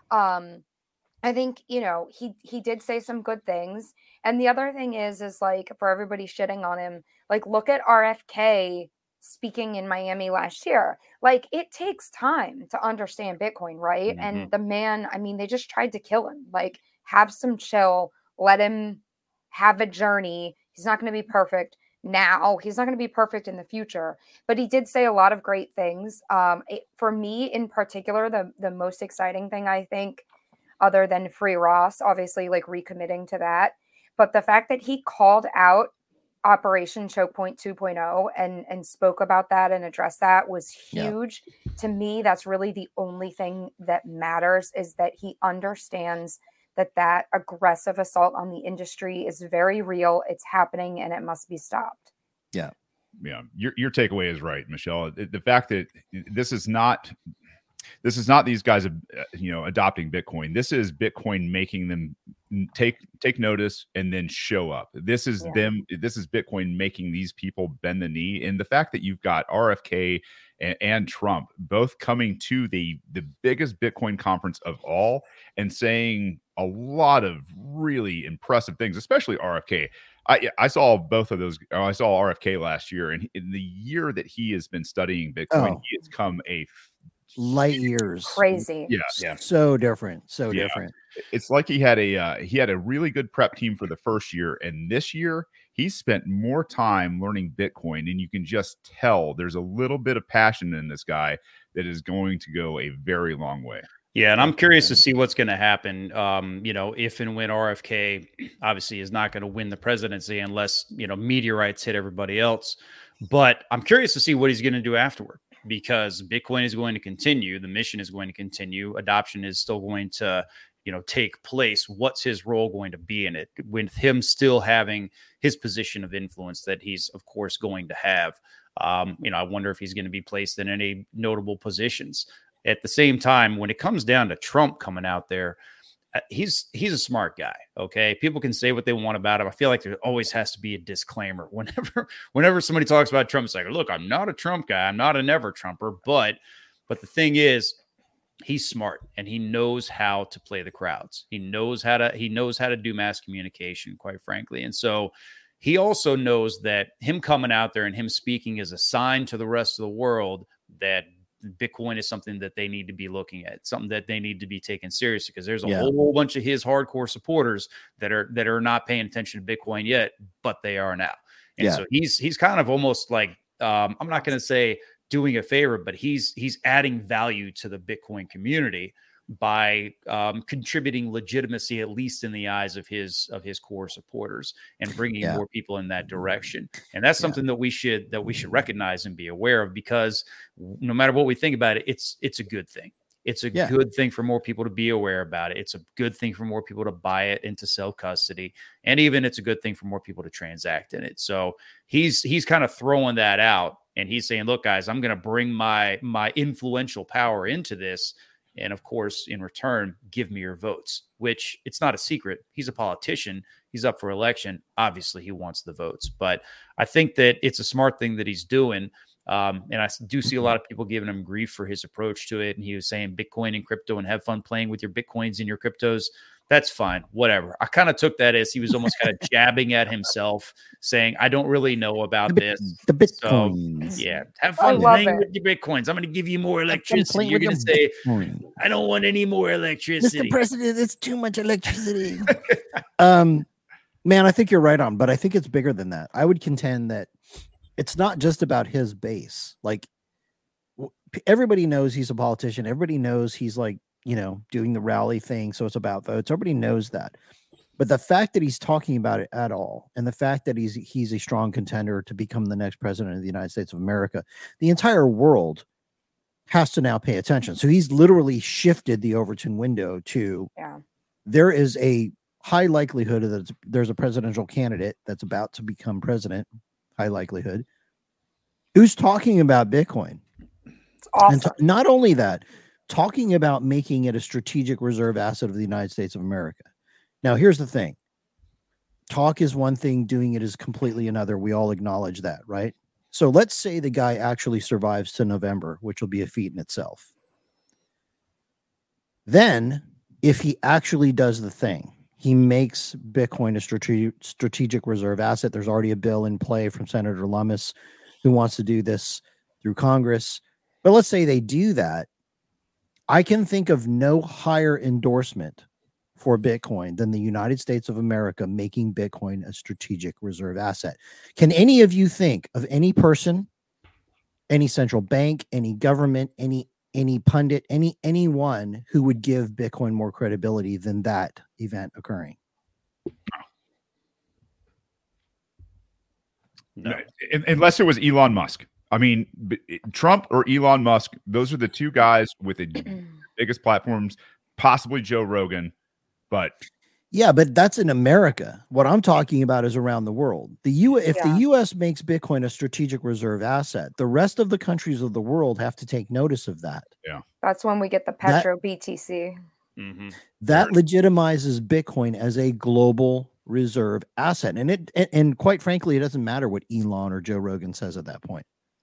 I think, he did say some good things. And the other thing is like, for everybody shitting on him, like, look at RFK speaking in Miami last year. Like, it takes time to understand Bitcoin, right? Mm-hmm. And the man, I mean, they just tried to kill him. Like, have some chill, let him have a journey. He's not going to be perfect now. He's not going to be perfect in the future, but he did say a lot of great things. For me in particular, the most exciting thing, I think, other than Free Ross, obviously, like, recommitting to that, but the fact that he called out Operation Choke Point 2.0 and spoke about that and addressed that was huge. Yeah. To me, that's really the only thing that matters, is that he understands that aggressive assault on the industry is very real. It's happening and it must be stopped. Yeah. Yeah. Your takeaway is right, Michelle. The fact that this is not these guys, adopting Bitcoin. This is Bitcoin making them take notice and then show up. This is them. This is Bitcoin making these people bend the knee. And the fact that you've got RFK and Trump both coming to the biggest Bitcoin conference of all and saying a lot of really impressive things, especially RFK. I saw both of those. I saw RFK last year, and in the year that he has been studying Bitcoin, he has come light years, crazy. Yeah. So different. Different. It's like he had a really good prep team for the first year, and this year he spent more time learning Bitcoin, and you can just tell there's a little bit of passion in this guy that is going to go a very long way. Yeah, and I'm curious to see what's going to happen. If and when RFK obviously is not going to win the presidency unless meteorites hit everybody else, but I'm curious to see what he's going to do afterward. Because Bitcoin is going to continue, the mission is going to continue, adoption is still going to, take place. What's his role going to be in it? With him still having his position of influence that he's, of course, going to have. I wonder if he's going to be placed in any notable positions. At the same time, when it comes down to Trump coming out there, he's a smart guy. Okay. People can say what they want about him. I feel like there always has to be a disclaimer whenever somebody talks about Trump. It's like, look, I'm not a Trump guy. I'm not a never Trumper, but the thing is, he's smart and he knows how to play the crowds. He knows how to do mass communication, quite frankly. And so he also knows that him coming out there and him speaking is a sign to the rest of the world that Bitcoin is something that they need to be looking at, something that they need to be taken seriously, because there's a Yeah. whole bunch of his hardcore supporters that are not paying attention to Bitcoin yet, but they are now. And so he's kind of almost like, I'm not going to say doing a favor, but he's adding value to the Bitcoin community by contributing legitimacy, at least in the eyes of his core supporters, and bringing more people in that direction. And that's something that we should recognize and be aware of, because no matter what we think about it, it's a good thing. It's a good thing for more people to be aware about it. It's a good thing for more people to buy it and to sell custody. And even it's a good thing for more people to transact in it. So he's kind of throwing that out, and he's saying, look, guys, I'm going to bring my influential power into this. And of course, in return, give me your votes, which it's not a secret. He's a politician. He's up for election. Obviously, he wants the votes. But I think that it's a smart thing that he's doing. And I do see a lot of people giving him grief for his approach to it. And he was saying Bitcoin and crypto and have fun playing with your Bitcoins and your cryptos. That's fine. Whatever. I kind of took that as he was almost kind of jabbing at himself, saying, I don't really know about this. The Bitcoins. So, yeah. Have fun playing with your Bitcoins. I'm going to give you more electricity. You're going to say, Bitcoin. I don't want any more electricity. Mr. President, it's too much electricity. Man, I think you're right on, but I think it's bigger than that. I would contend that it's not just about his base. Like, everybody knows he's a politician. Everybody knows he's like, doing the rally thing. So it's about votes. Everybody knows that. But the fact that he's talking about it at all, and the fact that he's a strong contender to become the next president of the United States of America, the entire world has to now pay attention. So he's literally shifted the Overton window to, there is a high likelihood that there's a presidential candidate that's about to become president, high likelihood, who's talking about Bitcoin. It's awesome. And not only that, talking about making it a strategic reserve asset of the United States of America. Now, here's the thing. Talk is one thing, doing it is completely another. We all acknowledge that, right? So let's say the guy actually survives to November, which will be a feat in itself. Then, if he actually does the thing, he makes Bitcoin a strategic reserve asset. There's already a bill in play from Senator Lummis who wants to do this through Congress. But let's say they do that. I can think of no higher endorsement for Bitcoin than the United States of America making Bitcoin a strategic reserve asset. Can any of you think of any person, any central bank, any government, any pundit, anyone who would give Bitcoin more credibility than that event occurring? No. Unless it was Elon Musk. I mean, Trump or Elon Musk, those are the two guys with the biggest platforms, possibly Joe Rogan. But yeah, but that's in America. What I'm talking about is around the world. If the U.S. makes Bitcoin a strategic reserve asset, the rest of the countries of the world have to take notice of that. Yeah, that's when we get the Petro BTC. That legitimizes Bitcoin as a global reserve asset, and quite frankly, it doesn't matter what Elon or Joe Rogan says at that point.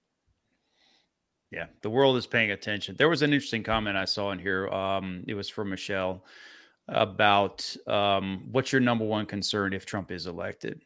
Yeah, the world is paying attention. There was an interesting comment I saw in here. It was from Michelle about what's your number one concern if Trump is elected?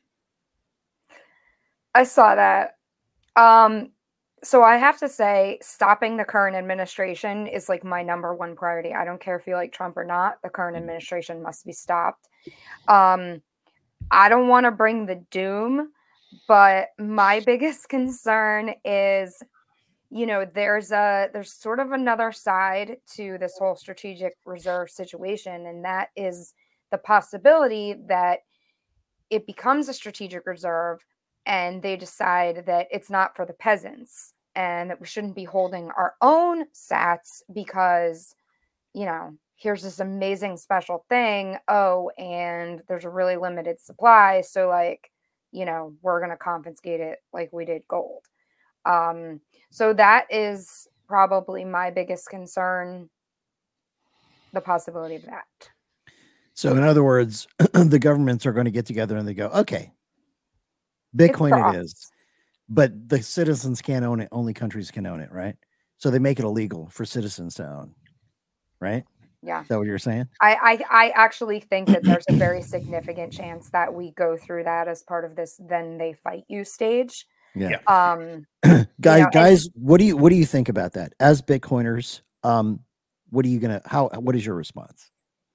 I saw that. So I have to say, stopping the current administration is like my number one priority. I don't care if you like Trump or not. The current administration must be stopped. I don't want to bring the doom, but my biggest concern is, there's sort of another side to this whole strategic reserve situation. And that is the possibility that it becomes a strategic reserve and they decide that it's not for the peasants and that we shouldn't be holding our own sats because, here's this amazing special thing. Oh, and there's a really limited supply. So we're going to confiscate it like we did gold. So that is probably my biggest concern, the possibility of that. So in other words, the governments are going to get together and they go, okay, Bitcoin it is, but the citizens can't own it. Only countries can own it, right? So they make it illegal for citizens to own, right? Yeah. Is that what you're saying? I actually think that there's a very significant chance that we go through that as part of this then they fight you stage. Yeah. Guys, what do you think about that as Bitcoiners? What is your response?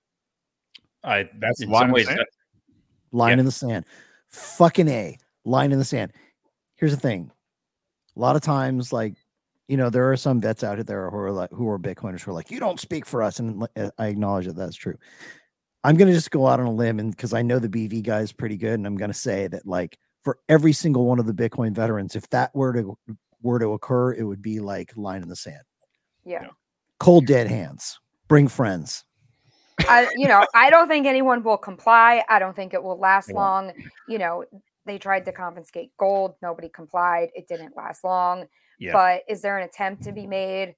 That's in line some in the ways, sand. Line in the sand. Fucking A. Line in the sand. Here's the thing. A lot of times, like, there are some vets out there who are Bitcoiners who are like, you don't speak for us. And I acknowledge that that's true. I'm going to just go out on a limb, and because I know the BV guy is pretty good, and I'm going to say that, like, for every single one of the Bitcoin veterans, if that were to occur, it would be like line in the sand. Yeah. Cold dead hands. Bring friends. I don't think anyone will comply. I don't think it will last long. They tried to confiscate gold. Nobody complied. It didn't last long. Yeah. But is there an attempt to be made?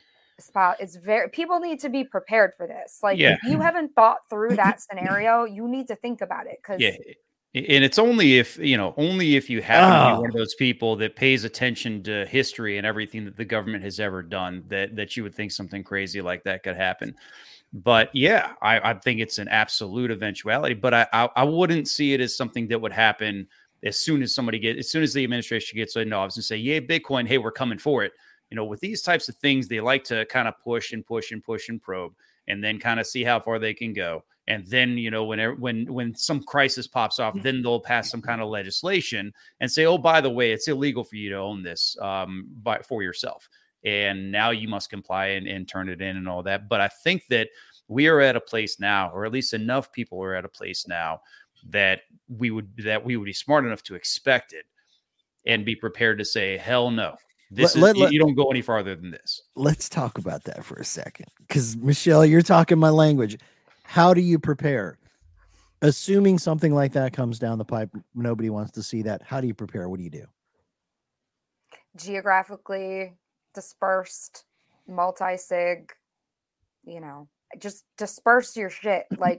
People need to be prepared for this. Like, if you haven't thought through that scenario, you need to think about it. And it's only if you happen to be one of those people that pays attention to history and everything that the government has ever done that you would think something crazy like that could happen. But yeah, I think it's an absolute eventuality, but I wouldn't see it as something that would happen as soon as the administration gets involved and say, yeah, Bitcoin, hey, we're coming for it. With these types of things, they like to kind of push and probe and then kind of see how far they can go. And then, when some crisis pops off, then they'll pass some kind of legislation and say, oh, by the way, it's illegal for you to own this for yourself. And now you must comply and turn it in and all that. But I think that we are at a place now, or at least enough people are at a place now that we would be smart enough to expect it and be prepared to say, hell no. You don't go any farther than this. Let's talk about that for a second. Because, Michelle, you're talking my language. How do you prepare? Assuming something like that comes down the pipe, nobody wants to see that. How do you prepare? What do you do? Geographically dispersed, multi-sig, just disperse your shit. Like,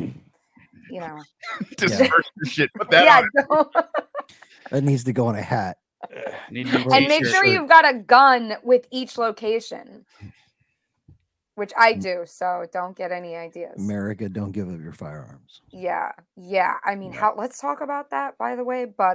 disperse your shit. Put that on. That needs to go on a hat. And make sure you've got a gun with each location, which I do. So don't get any ideas. America, don't give up your firearms. Yeah. I mean, let's talk about that, by the way. But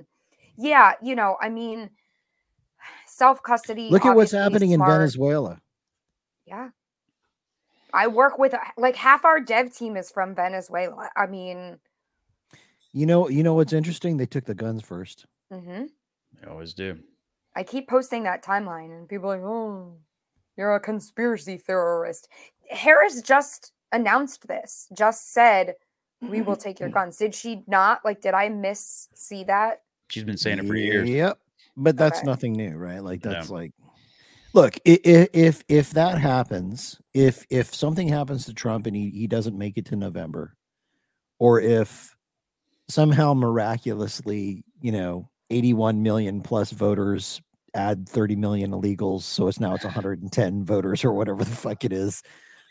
self-custody. Look at what's happening in Venezuela. Yeah. I work with like half our dev team is from Venezuela. I mean, you know what's interesting? They took the guns first. Mm-hmm. They always do. I keep posting that timeline and people are like, oh, you're a conspiracy theorist. Harris just announced this, just said, we will take your guns. Did she not? Like, did I see that? She's been saying it for years. Yep. But that's nothing new, right? Like, that's like, look, if that happens, if something happens to Trump and he doesn't make it to November, or if somehow miraculously, 81 million plus voters add 30 million illegals, so it's 110 voters or whatever the fuck it is.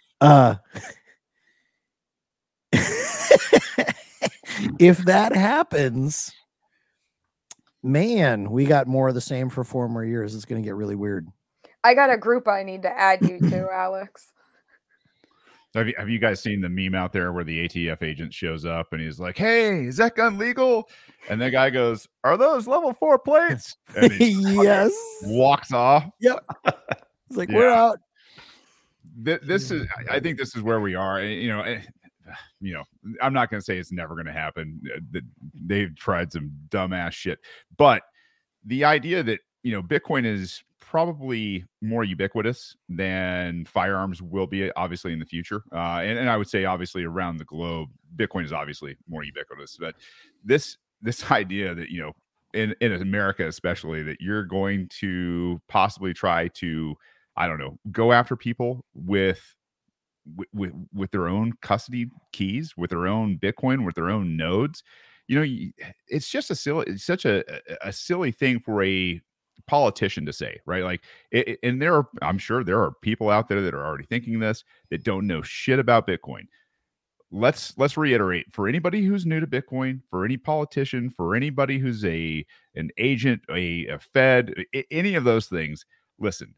If that happens, man, we got more of the same for 4 more years. It's going to get really weird. I got a group I need to add you to, Alex. Have you guys seen the meme out there where the ATF agent shows up and he's like, hey, is that gun legal? And the guy goes, are those level 4 plates? And he yes. Walks off. Yep. It's like, we're out. I think this is where we are. I'm not going to say it's never going to happen. They've tried some dumbass shit, but the idea that, Bitcoin is probably more ubiquitous than firearms will be, obviously, in the future. And I would say, obviously, around the globe, Bitcoin is obviously more ubiquitous. But this idea that, in America especially, that you're going to possibly try to, I don't know, go after people with their own custody keys, with their own Bitcoin, with their own nodes, it's just such a silly thing for a politician to say, right? Like, and I'm sure there are people out there that are already thinking this, that don't know shit about Bitcoin. Let's reiterate, for anybody who's new to Bitcoin, for any politician, for anybody who's an agent, a Fed, any of those things, listen,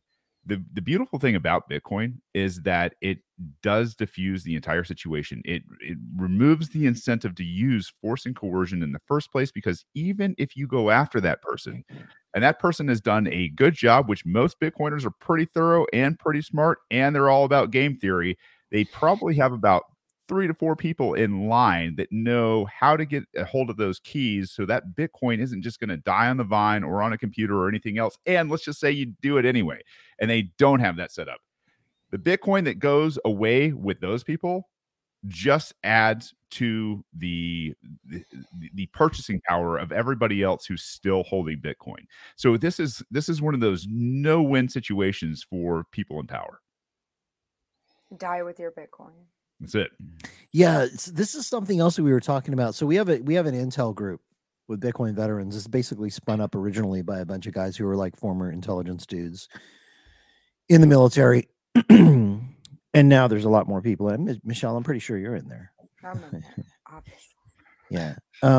the beautiful thing about Bitcoin is that it does diffuse the entire situation. It removes the incentive to use force and coercion in the first place, because even if you go after that person and that person has done a good job, which most Bitcoiners are pretty thorough and pretty smart, and they're all about game theory, they probably have about 3 to 4 people in line that know how to get a hold of those keys so that Bitcoin isn't just going to die on the vine or on a computer or anything else. And let's just say you do it anyway, and they don't have that set up. The Bitcoin that goes away with those people just adds to the purchasing power of everybody else who's still holding Bitcoin. So this is one of those no-win situations for people in power. Die with your Bitcoin. That's it. Yeah, this is something else that we were talking about. So we have an Intel group with Bitcoin veterans. It's basically spun up originally by a bunch of guys who were like former intelligence dudes in the military. And now there's a lot more people. And Michelle, I'm pretty sure you're in there. Obviously. Yeah.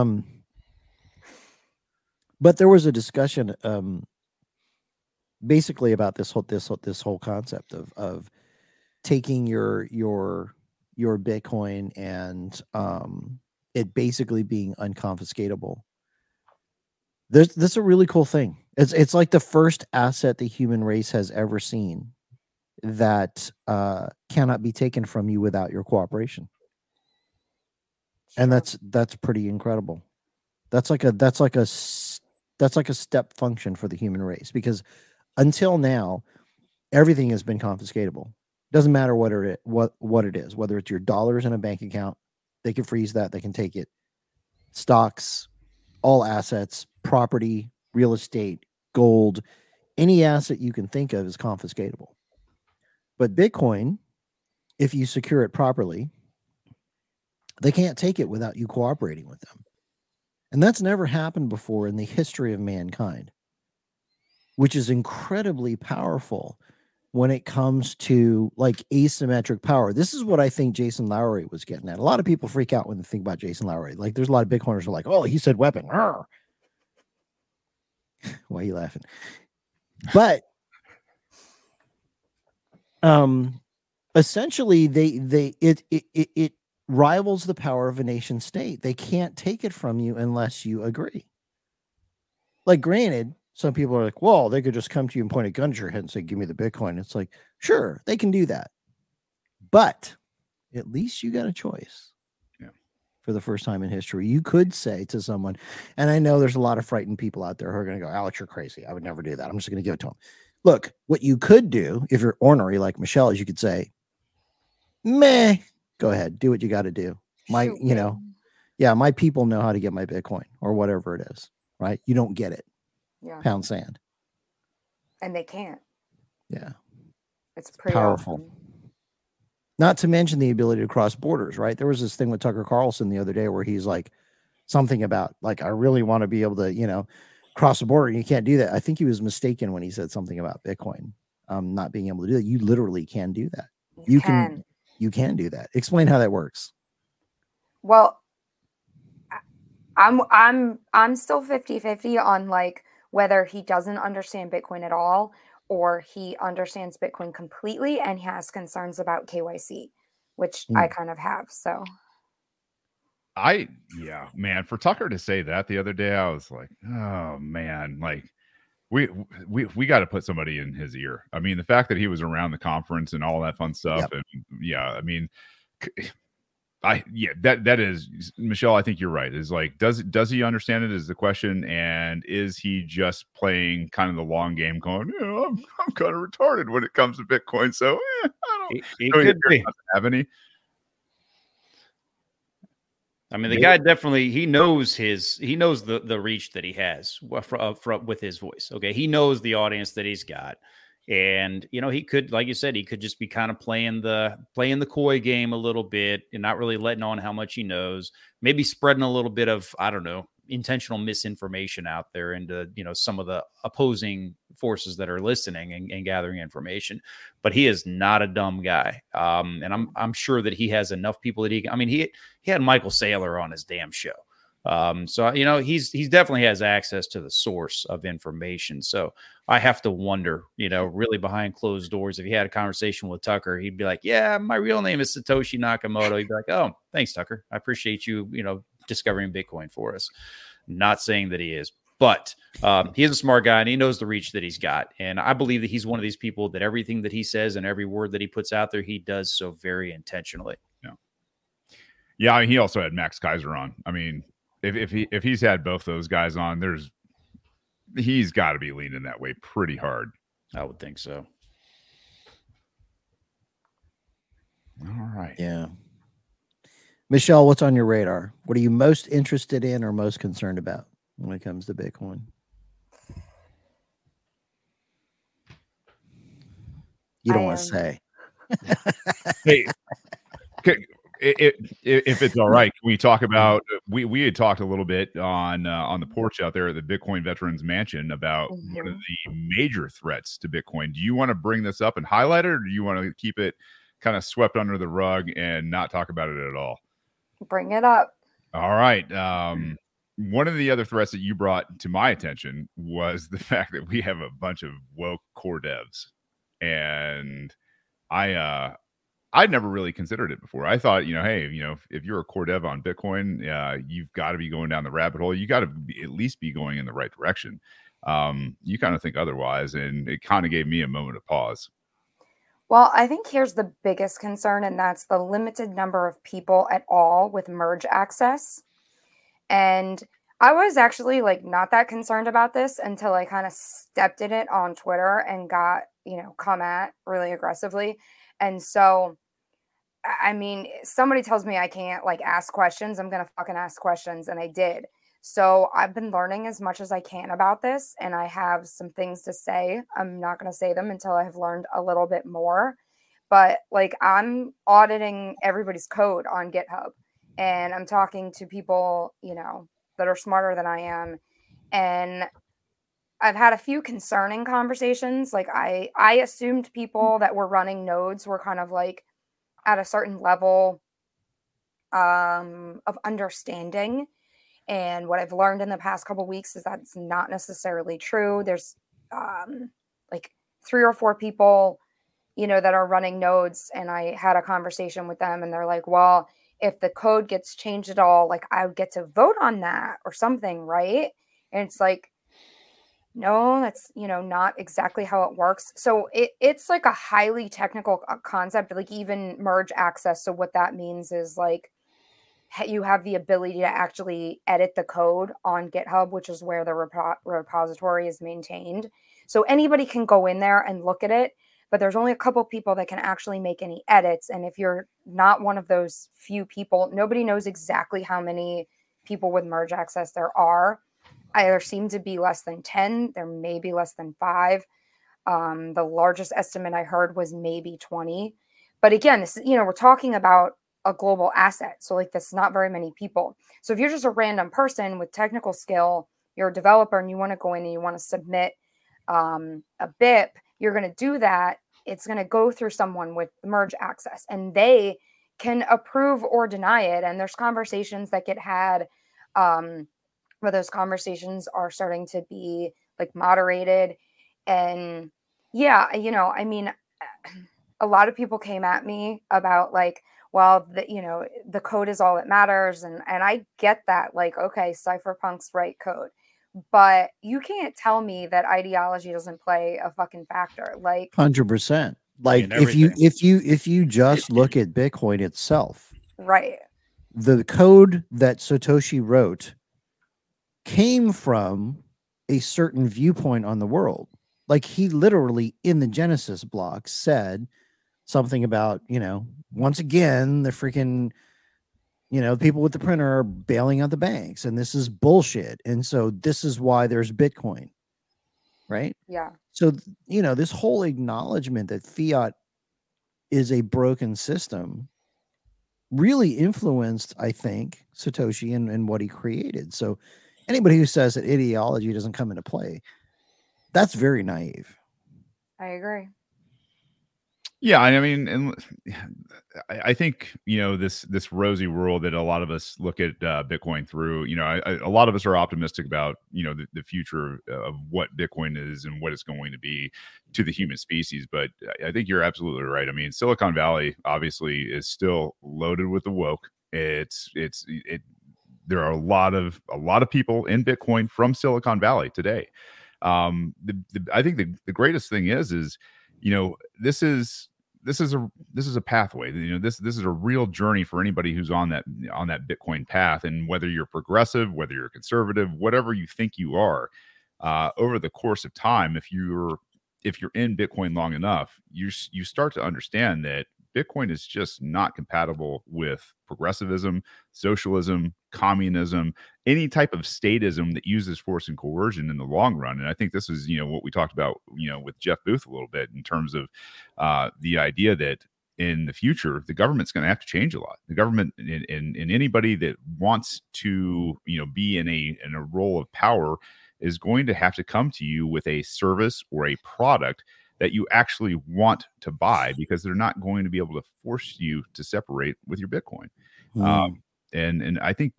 But there was a discussion basically about this whole concept of taking your Bitcoin and it basically being unconfiscatable. That's a really cool thing. It's like the first asset the human race has ever seen that cannot be taken from you without your cooperation. And that's pretty incredible. That's like a step function for the human race, because until now everything has been confiscatable. Doesn't matter what it is, whether it's your dollars in a bank account, they can freeze that, they can take it. Stocks, all assets, property, real estate, gold, any asset you can think of is confiscatable. But Bitcoin, if you secure it properly, they can't take it without you cooperating with them. And that's never happened before in the history of mankind, which is incredibly powerful when it comes to like asymmetric power. This is what I think Jason Lowery was getting at. A lot of people freak out when they think about Jason Lowery. Like there's a lot of Bitcoiners who are like, oh, he said weapon. Why are you laughing? But essentially it rivals the power of a nation state. They can't take it from you unless you agree. Like granted, some people are like, well, they could just come to you and point a gun at your head and say, give me the Bitcoin. It's like, sure, they can do that. But at least you got a choice. Yeah. For the first time in history, you could say to someone, and I know there's a lot of frightened people out there who are going to go, Alex, you're crazy. I would never do that. I'm just going to give it to them. Look, what you could do if you're ornery like Michelle is you could say, meh, go ahead, do what you got to do. My people know how to get my Bitcoin or whatever it is, right? You don't get it. Yeah. Pound sand. And they can't. Yeah. It's pretty powerful. awesome. Not to mention the ability to cross borders, right? There was this thing with Tucker Carlson the other day where he's like something about like, I really want to be able to, cross the border. And you can't do that. I think he was mistaken when he said something about Bitcoin not being able to do that. You literally can do that. You can do that. Explain how that works. Well, I'm still 50-50 on like whether he doesn't understand Bitcoin at all or he understands Bitcoin completely and he has concerns about KYC, which I kind of have. So man, for Tucker to say that the other day, I was like, oh man, like we got to put somebody in his ear. I mean, the fact that he was around the conference and all that fun stuff. Yep. And I mean, that is, Michelle, I think you're right. Is like, does he understand it is the question. And is he just playing kind of the long game going, I'm kind of retarded when it comes to Bitcoin. So I don't he could have any. I mean, the guy definitely, he knows the reach that he has with his voice. Okay. He knows the audience that he's got. And, he could, like you said, he could just be kind of playing the coy game a little bit and not really letting on how much he knows, maybe spreading a little bit of, I don't know, intentional misinformation out there into, some of the opposing forces that are listening and gathering information. But he is not a dumb guy. And I'm sure that he has enough people that he had Michael Saylor on his damn show. So, you know, he's definitely has access to the source of information. So I have to wonder, you know, really behind closed doors, if he had a conversation with Tucker, he'd be like, yeah, my real name is Satoshi Nakamoto. He'd be like, oh, thanks, Tucker. I appreciate you, you know, discovering Bitcoin for us. Not saying that he is, but he is a smart guy and he knows the reach that he's got. And I believe that he's one of these people that everything that he says and every word that he puts out there, he does so very intentionally. Yeah. I mean, he also had Max Kaiser on. I mean, if he's had both those guys on, he's got to be leaning that way pretty hard. I would think so. All right. Yeah. Michelle, what's on your radar? What are you most interested in or most concerned about when it comes to Bitcoin? You don't want to say. Hey, if it's all right, can we talk about we had talked a little bit on the porch out there at the Bitcoin Veterans Mansion about one of the major threats to Bitcoin. Do you want to bring this up and highlight it, or do you want to keep it kind of swept under the rug and not talk about it at all? Bring it up. All right. One of the other threats that you brought to my attention was the fact that we have a bunch of woke core devs, and I'd never really considered it before. I thought, you know, hey, you know, if you're a core dev on Bitcoin, you've got to be going down the rabbit hole. You got to at least be going in the right direction. You kind of think otherwise, and it kind of gave me a moment of pause. Well, I think here's the biggest concern, and that's the limited number of people at all with merge access. And I was actually like not that concerned about this until I kind of stepped in it on Twitter and got, you know, come at really aggressively. And so, I mean, somebody tells me I can't like ask questions, I'm going to fucking ask questions. And I did. So I've been learning as much as I can about this, and I have some things to say. I'm not going to say them until I have learned a little bit more. But like, I'm auditing everybody's code on GitHub, and I'm talking to people, you know, that are smarter than I am. And I've had a few concerning conversations. Like I assumed people that were running nodes were kind of like at a certain level of understanding. And what I've learned in the past couple of weeks is that's not necessarily true. There's like 3 or 4 people, you know, that are running nodes. And I had a conversation with them and they're like, well, if the code gets changed at all, like I would get to vote on that or something, right? And it's like, no, that's, you know, not exactly how it works. So it's like a highly technical concept, like even merge access. So what that means is like, you have the ability to actually edit the code on GitHub, which is where the repository is maintained. So anybody can go in there and look at it, but there's only a couple people that can actually make any edits. And if you're not one of those few people, nobody knows exactly how many people with merge access there are. There seem to be less than 10. There may be less than 5. The largest estimate I heard was maybe 20. But again, this, you know, we're talking about a global asset. So like that's not very many people. So if you're just a random person with technical skill, you're a developer and you want to go in and you want to submit a BIP, you're going to do that. It's going to go through someone with merge access and they can approve or deny it. And there's conversations that get had where those conversations are starting to be like moderated. And yeah, you know, I mean, a lot of people came at me about like, well, you know, the code is all that matters. And I get that, like, okay, cypherpunks write code, but you can't tell me that ideology doesn't play a fucking factor. Like 100%. Like if you just look at Bitcoin itself, right? The code that Satoshi wrote came from a certain viewpoint on the world. Like he literally in the Genesis block said something about, you know, once again, the freaking, you know, people with the printer are bailing out the banks and this is bullshit. And so this is why there's Bitcoin. Right. Yeah. So, you know, this whole acknowledgement that fiat is a broken system really influenced, I think, Satoshi and what he created. So anybody who says that ideology doesn't come into play, that's very naive. I agree. Yeah, I mean, and I think this rosy world that a lot of us look at Bitcoin through. A lot of us are optimistic about the future of what Bitcoin is and what it's going to be to the human species. But I think you're absolutely right. I mean, Silicon Valley obviously is still loaded with the woke. There are a lot of people in Bitcoin from Silicon Valley today. I think the greatest thing is this is a pathway. This is a real journey for anybody who's on that Bitcoin path. And whether you're progressive, whether you're conservative, whatever you think you are, over the course of time, if you're in Bitcoin long enough, you start to understand that Bitcoin is just not compatible with progressivism, socialism, communism, any type of statism that uses force and coercion in the long run. And I think this is, what we talked about, with Jeff Booth a little bit in terms of the idea that in the future, the government's going to have to change a lot. The government and anybody that wants to, be in a role of power is going to have to come to you with a service or a product that you actually want to buy, because they're not going to be able to force you to separate with your Bitcoin. And I think,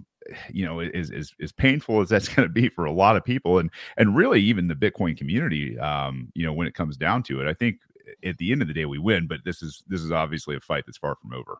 as painful as that's going to be for a lot of people, and really even the Bitcoin community, when it comes down to it, I think at the end of the day we win, but this is obviously a fight that's far from over.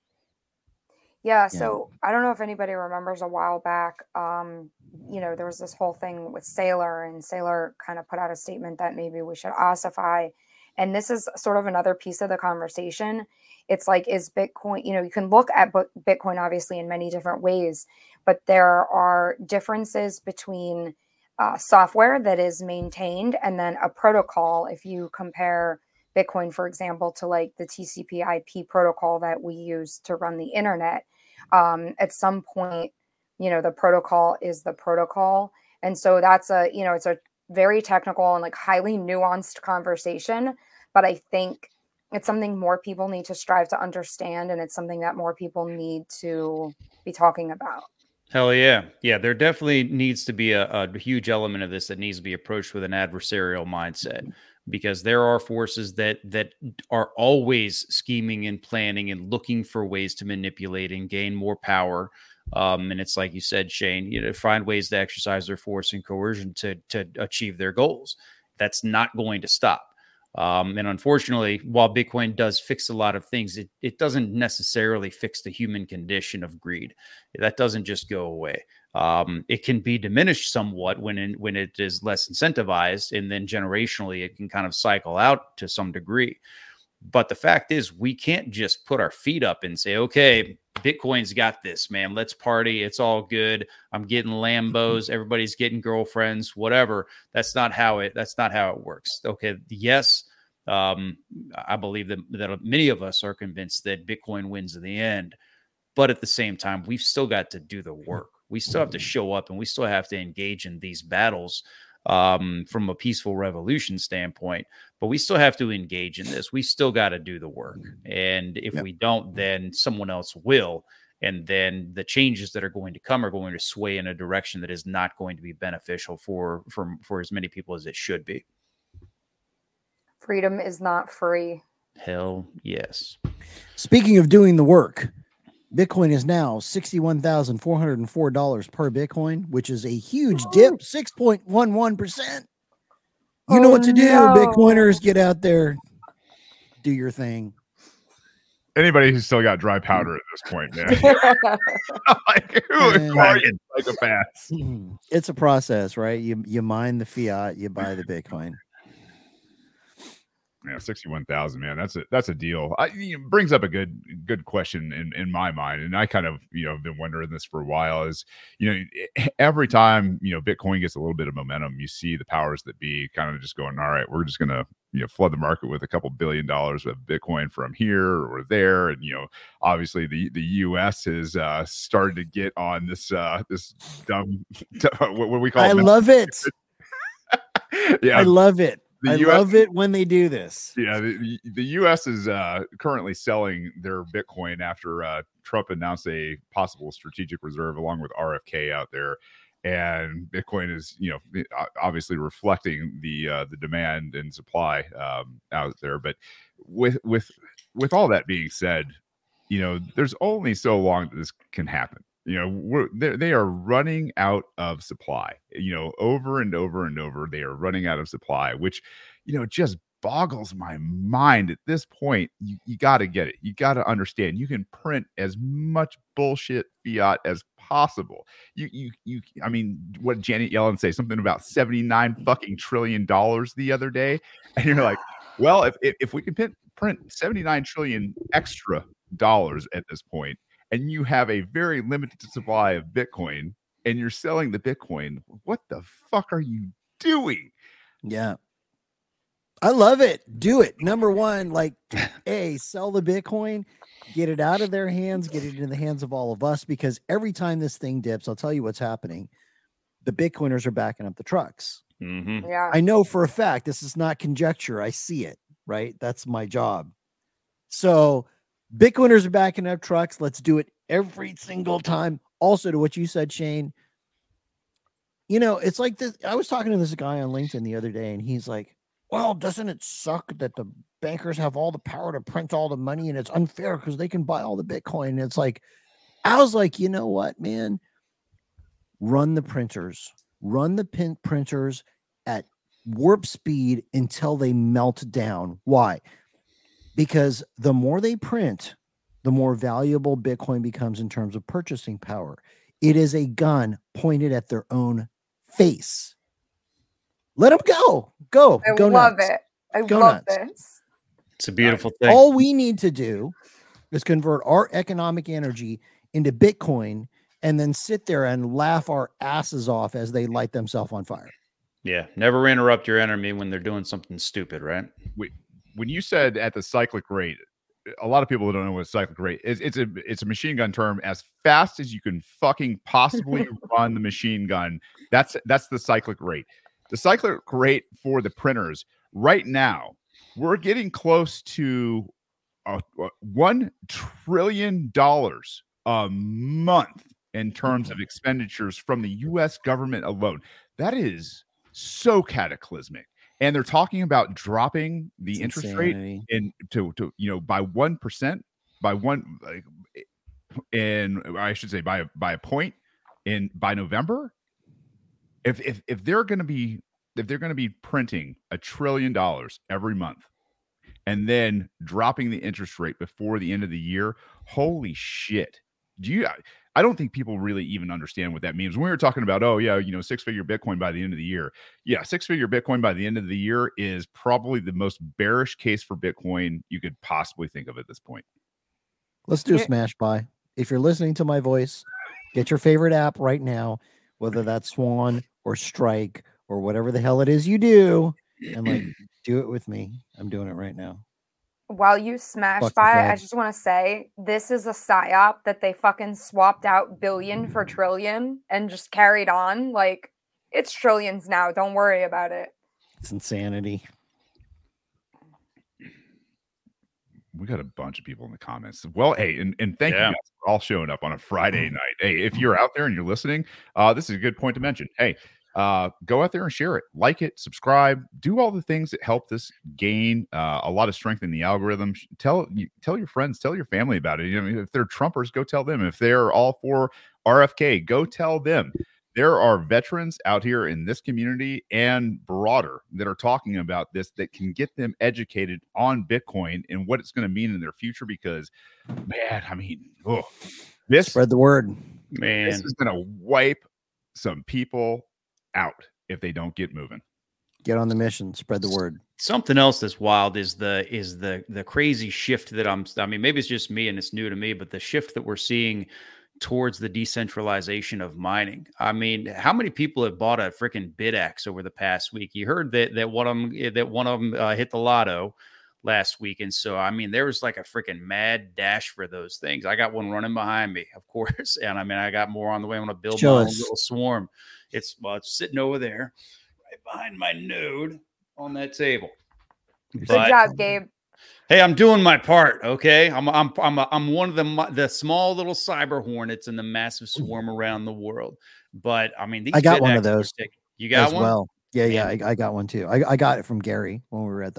Yeah, so I don't know if anybody remembers a while back, there was this whole thing with Saylor, and Saylor kind of put out a statement that maybe we should ossify. And this is sort of another piece of the conversation. It's like, is Bitcoin, you can look at Bitcoin obviously in many different ways, but there are differences between software that is maintained and then a protocol. If you compare Bitcoin, for example, to like the TCP/IP protocol that we use to run the internet, at some point, the protocol is the protocol. And so that's it's a very technical and like highly nuanced conversation, but I think it's something more people need to strive to understand. And it's something that more people need to be talking about. Hell yeah. Yeah, there definitely needs to be a huge element of this that needs to be approached with an adversarial mindset, because there are forces that are always scheming and planning and looking for ways to manipulate and gain more power. And it's like you said, Shane, find ways to exercise their force and coercion to achieve their goals. That's not going to stop. And unfortunately, while Bitcoin does fix a lot of things, it doesn't necessarily fix the human condition of greed. That doesn't just go away. It can be diminished somewhat when it is less incentivized, and then generationally it can kind of cycle out to some degree. But the fact is, we can't just put our feet up and say, okay, Bitcoin's got this, man. Let's party. It's all good. I'm getting Lambos. Everybody's getting girlfriends, whatever. That's not how it works. Okay. Yes. I believe that many of us are convinced that Bitcoin wins in the end, but at the same time, we've still got to do the work. We still have to show up, and we still have to engage in these battles from a peaceful revolution standpoint, but we still have to engage in this. We still got to do the work. And if we don't, then someone else will. And then the changes that are going to come are going to sway in a direction that is not going to be beneficial for as many people as it should be. Freedom is not free. Hell yes. Speaking of doing the work, Bitcoin is now $61,404 per Bitcoin, which is a huge dip, 6.11%. You know what to do, Bitcoiners. Get out there, do your thing. Anybody who's still got dry powder at this point, man. Like, who are you, psychopaths? It's a process, right? You mine the fiat, you buy the Bitcoin. Yeah, 61,000, man. That's a deal. It brings up a good question in my mind, and I kind of have been wondering this for a while. Is every time Bitcoin gets a little bit of momentum, you see the powers that be kind of just going, all right, we're just gonna flood the market with a couple $1 billion of Bitcoin from here or there, and obviously the U.S. has started to get on this dumb what we call. I love it. Yeah, I love it. I love it when they do this. Yeah, the U.S. is currently selling their Bitcoin after Trump announced a possible strategic reserve along with RFK out there, and Bitcoin is obviously reflecting the demand and supply out there. But with all that being said, there's only so long that this can happen. They are running out of supply. Over and over and over, they are running out of supply, which just boggles my mind at this point. You got to get it. You got to understand. You can print as much bullshit fiat as possible. I mean, what did Janet Yellen say? Something about $79 fucking trillion the other day, and you're like, well, if we can print 79 trillion extra dollars at this point, and you have a very limited supply of Bitcoin, and you're selling the Bitcoin, what the fuck are you doing? Yeah. I love it. Do it. Number one, like, sell the Bitcoin, get it out of their hands, get it in the hands of all of us, because every time this thing dips, I'll tell you what's happening. The Bitcoiners are backing up the trucks. Mm-hmm. Yeah. I know for a fact, this is not conjecture. I see it, right? That's my job. So Bitcoiners are backing up trucks. Let's do it every single time. Also, to what you said, Shane, it's like this. I was talking to this guy on LinkedIn the other day, and he's like, well, doesn't it suck that the bankers have all the power to print all the money and it's unfair because they can buy all the Bitcoin? And it's like, I was like, you know what, man? Run the printers at warp speed until they melt down. Why? Because the more they print, the more valuable Bitcoin becomes in terms of purchasing power. It is a gun pointed at their own face. Let them go. I go love nuts. it. I Go love nuts. this. It's a beautiful thing. All we need to do is convert our economic energy into Bitcoin and then sit there and laugh our asses off as they light themselves on fire. Yeah. Never interrupt your enemy when they're doing something stupid, right? When you said at the cyclic rate, a lot of people don't know what cyclic rate is. It's a machine gun term. As fast as you can fucking possibly run the machine gun, that's the cyclic rate. The cyclic rate for the printers right now, we're getting close to $1 trillion a month in terms of expenditures from the U.S. government alone. That is so cataclysmic. And they're talking about dropping the interest rate by 1%, by a point by November. If they're going to be printing $1 trillion every month and then dropping the interest rate before the end of the year, holy shit. I don't think people really even understand what that means. When we were talking about, 6-figure Bitcoin by the end of the year. Yeah, 6-figure Bitcoin by the end of the year is probably the most bearish case for Bitcoin you could possibly think of at this point. Let's do a smash buy. If you're listening to my voice, get your favorite app right now, whether that's Swan or Strike or whatever the hell it is you do, and do it with me. I'm doing it right now. While you smash by, I just want to say this is a psyop that they fucking swapped out billion for trillion and just carried on. Like, it's trillions now. Don't worry about it. It's insanity. We got a bunch of people in the comments. Well, hey, and thank you guys for all showing up on a Friday night. Hey, if you're out there and you're listening, this is a good point to mention. Hey, go out there and share it, like it, subscribe, do all the things that help this gain a lot of strength in the algorithm. Tell your friends, tell your family about it. If they're Trumpers, go tell them. If they're all for RFK, go tell them. There are veterans out here in this community and broader that are talking about this, that can get them educated on Bitcoin and what it's going to mean in their future. Because, man, I mean, spread the word. Man, this is going to wipe some people out if they don't get moving. Get on the mission. Spread the word. Something else that's wild is the crazy shift that I mean, maybe it's just me and it's new to me, but the shift that we're seeing towards the decentralization of mining. I mean, how many people have bought a freaking BitX over the past week? You heard that one of them hit the lotto last week. And so, I mean, there was like a freaking mad dash for those things. I got one running behind me, of course. And I mean, I got more on the way. I'm going to build my own little swarm. It's sitting over there right behind my node on that table. Good job, Gabe. Hey, I'm doing my part. Okay. I'm one of the small little cyber hornets in the massive swarm around the world. But I mean, I got one of those. You got one? Well. Yeah. I got one too. I got it from Gary when we were at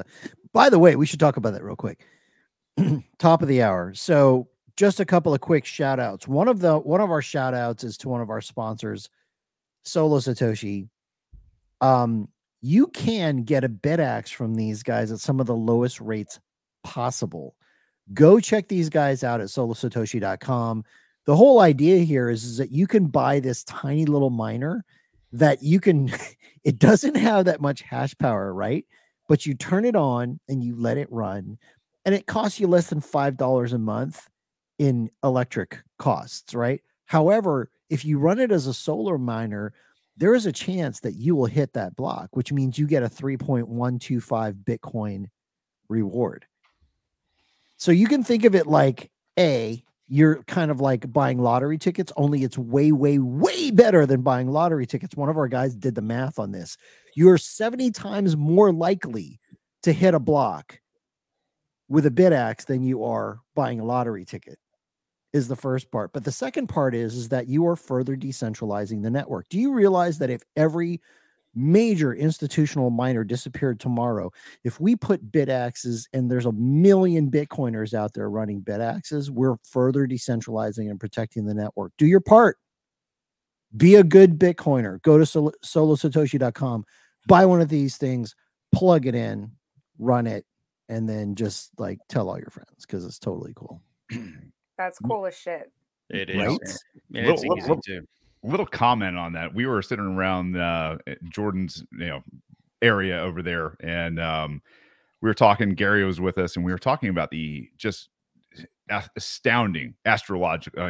By the way, we should talk about that real quick. Top of the hour. So just a couple of quick shout outs. One of our shout outs is to one of our sponsors, Solo Satoshi. You can get a BitAxe from these guys at some of the lowest rates possible. Go check these guys out at solosatoshi.com. The whole idea here is that you can buy this tiny little miner that you can, it doesn't have that much hash power, right? But you turn it on and you let it run, and it costs you less than $5 a month in electric costs, right? However, if you run it as a solar miner, there is a chance that you will hit that block, which means you get a 3.125 Bitcoin reward. So you can think of it like you're kind of like buying lottery tickets, only it's way, way, way better than buying lottery tickets. One of our guys did the math on this. You're 70 times more likely to hit a block with a BitAxe than you are buying a lottery ticket, is the first part. But the second part is that you are further decentralizing the network. Do you realize that if every major institutional miner disappeared tomorrow, if we put BitAxes and there's 1 million Bitcoiners out there running BitAxes, we're further decentralizing and protecting the network? Do your part. Be a good Bitcoiner. Go to solosatoshi.com, buy one of these things, plug it in, run it, and then just like tell all your friends, because it's totally cool. That's cool as shit. It is. Right? And it's easy too. Little comment on that. We were sitting around Jordan's area over there, and we were talking. Gary was with us, and we were talking about the just astounding astrological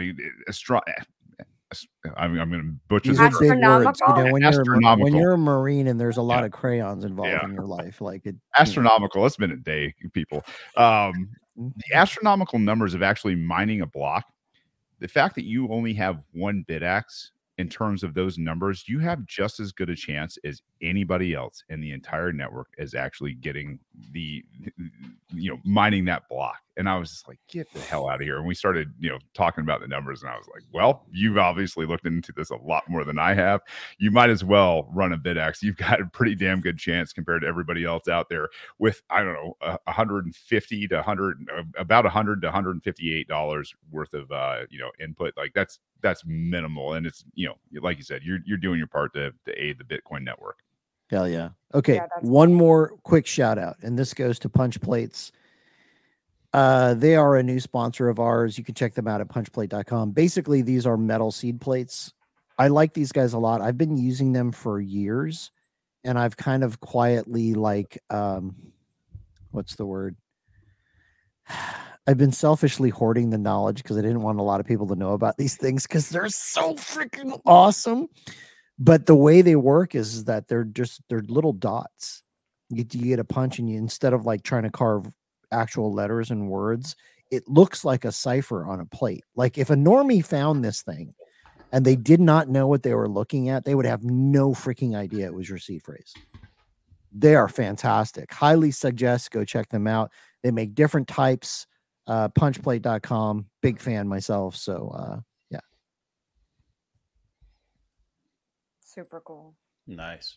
I'm going to butcher These are big words. You know, when you're a Marine and there's a lot of crayons involved in your life, like it. Astronomical. It's been a day, people. The astronomical numbers of actually mining a block. The fact that you only have one BitAxe in terms of those numbers, you have just as good a chance as anybody else in the entire network as actually getting the, mining that block. And I was just like, get the hell out of here. And we started, talking about the numbers, and I was like, well, you've obviously looked into this a lot more than I have. You might as well run a BitAxe. You've got a pretty damn good chance compared to everybody else out there with, I don't know, $150 to $158 worth of, input. Like that's minimal. And it's, like you said, you're doing your part to aid the Bitcoin network. Hell yeah. Okay. One more quick shout out, and this goes to Punch Plates. They are a new sponsor of ours. You can check them out at punchplate.com. Basically, these are metal seed plates. I like these guys a lot. I've been using them for years, and I've kind of quietly what's the word? I've been selfishly hoarding the knowledge because I didn't want a lot of people to know about these things because they're so freaking awesome. But the way they work is that they're little dots. You get a punch, and you, instead of like trying to carve actual letters and words, it looks like a cipher on a plate. Like if a normie found this thing and they did not know what they were looking at, they would have no freaking idea it was your seed phrase. They are fantastic. Highly suggest go check them out. They make different types. Punchplate.com. Big fan myself. So yeah. Super cool. Nice.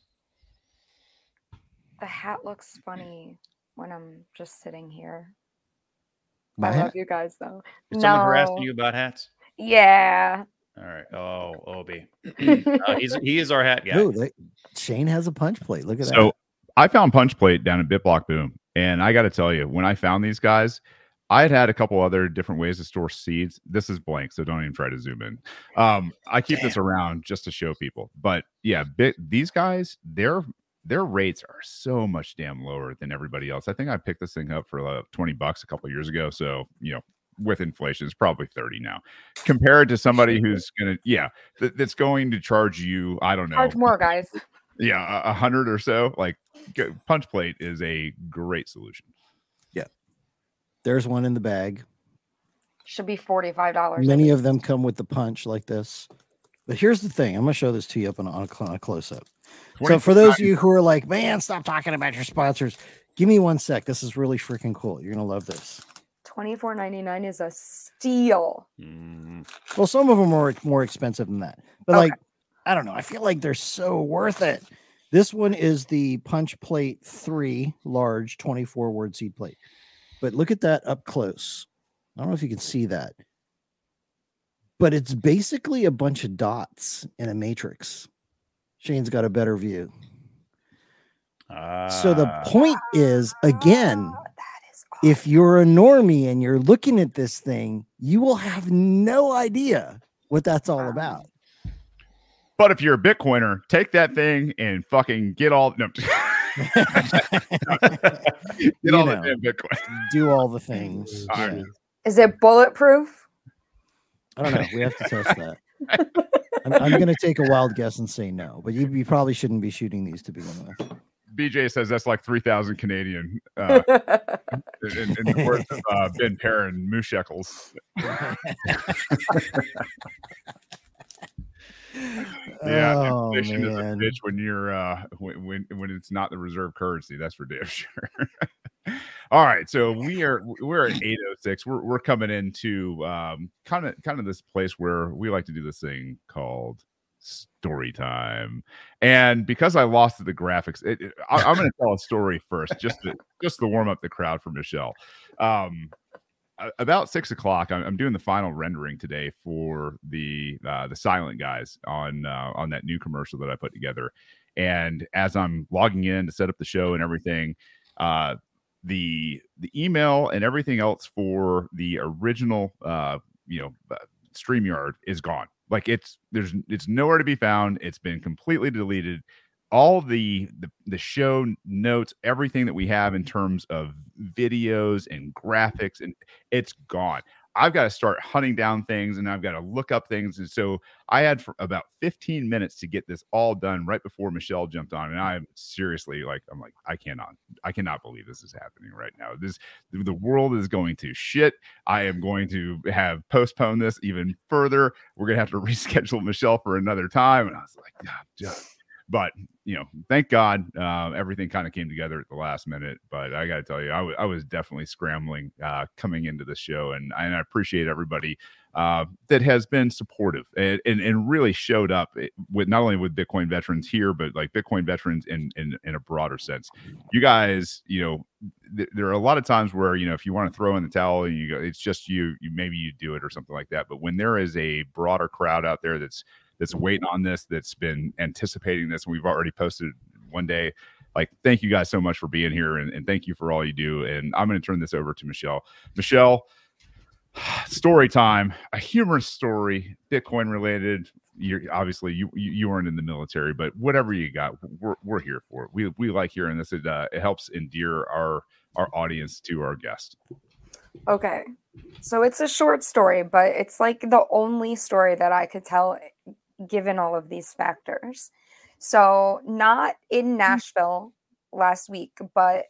The hat looks funny when I'm just sitting here. My I hat? love you guys though. Is someone harassing you about hats? Yeah. All right. Oh, Obi. He is our hat guy. Ooh, Shane has a punch plate. Look at that. So I found Punch Plate down at BitBlock Boom, and I got to tell you, when I found these guys, I had a couple other different ways to store seeds. This is blank, so don't even try to zoom in. I keep this around just to show people. But yeah, these guys, their rates are so much damn lower than everybody else. I think I picked this thing up for $20 a couple of years ago. So, with inflation, it's probably 30 now. Compared to somebody who's that's going to charge you, I don't know. Charge more, guys. Yeah, 100 or so. Like Punch Plate is a great solution. Yeah. There's one in the bag. Should be $45. Many of them come with the punch like this. But here's the thing. I'm going to show this to you up on a close-up. So for those of you who are like, man, stop talking about your sponsors, give me 1 sec. This is really freaking cool. You're going to love this. $24.99 is a steal. Well, some of them are more expensive than that. But like, I don't know. I feel like they're so worth it. This one is the Punch Plate 3 large 24 word seed plate. But look at that up close. I don't know if you can see that. But it's basically a bunch of dots in a matrix. Shane's got a better view. So the point is, again, if you're a normie and you're looking at this thing, you will have no idea what that's all about. But if you're a Bitcoiner, take that thing and fucking get all the damn Bitcoin. Do all the things. All right. Is it bulletproof? I don't know. We have to test that. I'm going to take a wild guess and say no, but you probably shouldn't be shooting these to begin with. BJ says that's like 3,000 Canadian in the words of Ben Perrin, moose shekels. Yeah, inflation is a bitch when you're when it's not the reserve currency. That's for damn sure. All right, so we're at 8:06. We're coming into kind of this place where we like to do this thing called story time. And because I lost the graphics, I'm going to tell a story first, just to warm up the crowd for Michelle. About 6 o'clock, I'm doing the final rendering today for the Silent Guys on that new commercial that I put together. And as I'm logging in to set up the show and everything, the email and everything else for the original StreamYard is gone. Like it's nowhere to be found. It's been completely deleted. All the show notes, everything that we have in terms of videos and graphics, and it's gone. I've got to start hunting down things, and I've got to look up things. And so I had for about 15 minutes to get this all done right before Michelle jumped on. And I'm seriously I'm like, I cannot believe this is happening right now. The world is going to shit. I am going to have postponed this even further. We're going to have to reschedule Michelle for another time. And I was like, God. But, thank God everything kind of came together at the last minute. But I got to tell you, I was definitely scrambling coming into the show. And I appreciate everybody that has been supportive and really showed up with not only with Bitcoin veterans here, but like Bitcoin veterans in a broader sense. You guys, there are a lot of times where, if you want to throw in the towel and you go, it's just you maybe you do it or something like that. But when there is a broader crowd out there that's waiting on this, that's been anticipating this, and we've already posted one day. Like, thank you guys so much for being here, and thank you for all you do. And I'm going to turn this over to Michelle. Michelle, story time, a humorous story, Bitcoin related. Obviously you weren't in the military, but whatever you got, we're here for it. We like hearing this. It helps endear our audience to our guest. Okay, so it's a short story, but it's like the only story that I could tell given all of these factors. So not in Nashville last week, but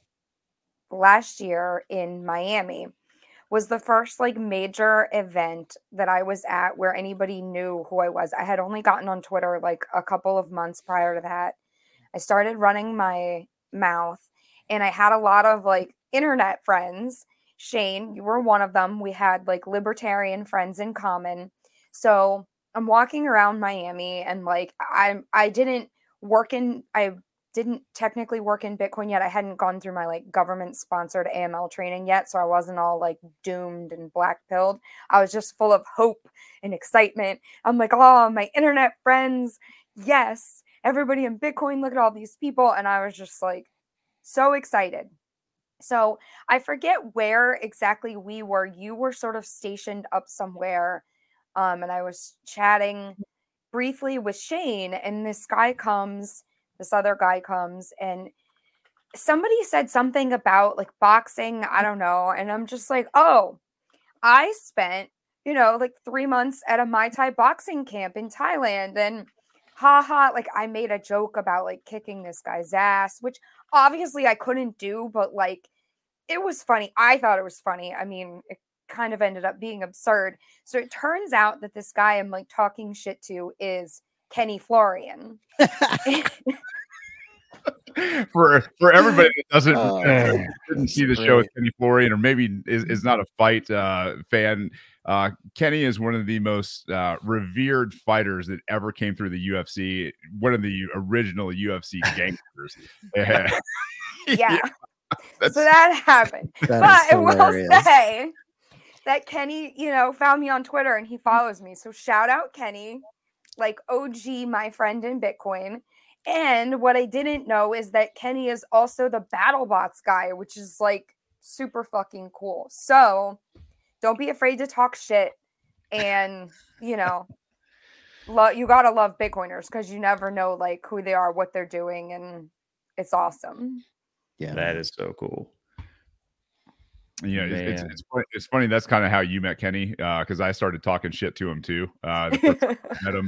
last year in Miami was the first major event that I was at where anybody knew who I was. I had only gotten on Twitter a couple of months prior to that. I started running my mouth, and I had a lot of internet friends. Shane, you were one of them. We had libertarian friends in common. So I'm walking around Miami, and I didn't technically work in Bitcoin yet. I hadn't gone through my government sponsored AML training yet. So I wasn't all doomed and black pilled. I was just full of hope and excitement. I'm like, oh, my internet friends. Yes. Everybody in Bitcoin. Look at all these people. And I was just so excited. So I forget where exactly we were. You were sort of stationed up somewhere. And I was chatting briefly with Shane, and this other guy comes, and somebody said something about boxing. I don't know. And I'm just oh, I spent, 3 months at a Muay Thai boxing camp in Thailand, and I made a joke about kicking this guy's ass, which obviously I couldn't do, but it was funny. I thought it was funny. I mean, it kind of ended up being absurd. So it turns out that this guy I'm talking shit to is Kenny Florian. For everybody that didn't see the show with Kenny Florian, or maybe is not a fight fan, Kenny is one of the most revered fighters that ever came through the UFC. One of the original UFC gangsters. Yeah. So that happened. But I will say that Kenny, found me on Twitter and he follows me. So shout out Kenny, like OG, my friend in Bitcoin. And what I didn't know is that Kenny is also the BattleBots guy, which is like super fucking cool. So don't be afraid to talk shit. And, you gotta love Bitcoiners because you never know like who they are, what they're doing. And it's awesome. Yeah, that is so cool. Yeah, it's funny. That's kind of how you met Kenny, because I started talking shit to him too. The first time I met him,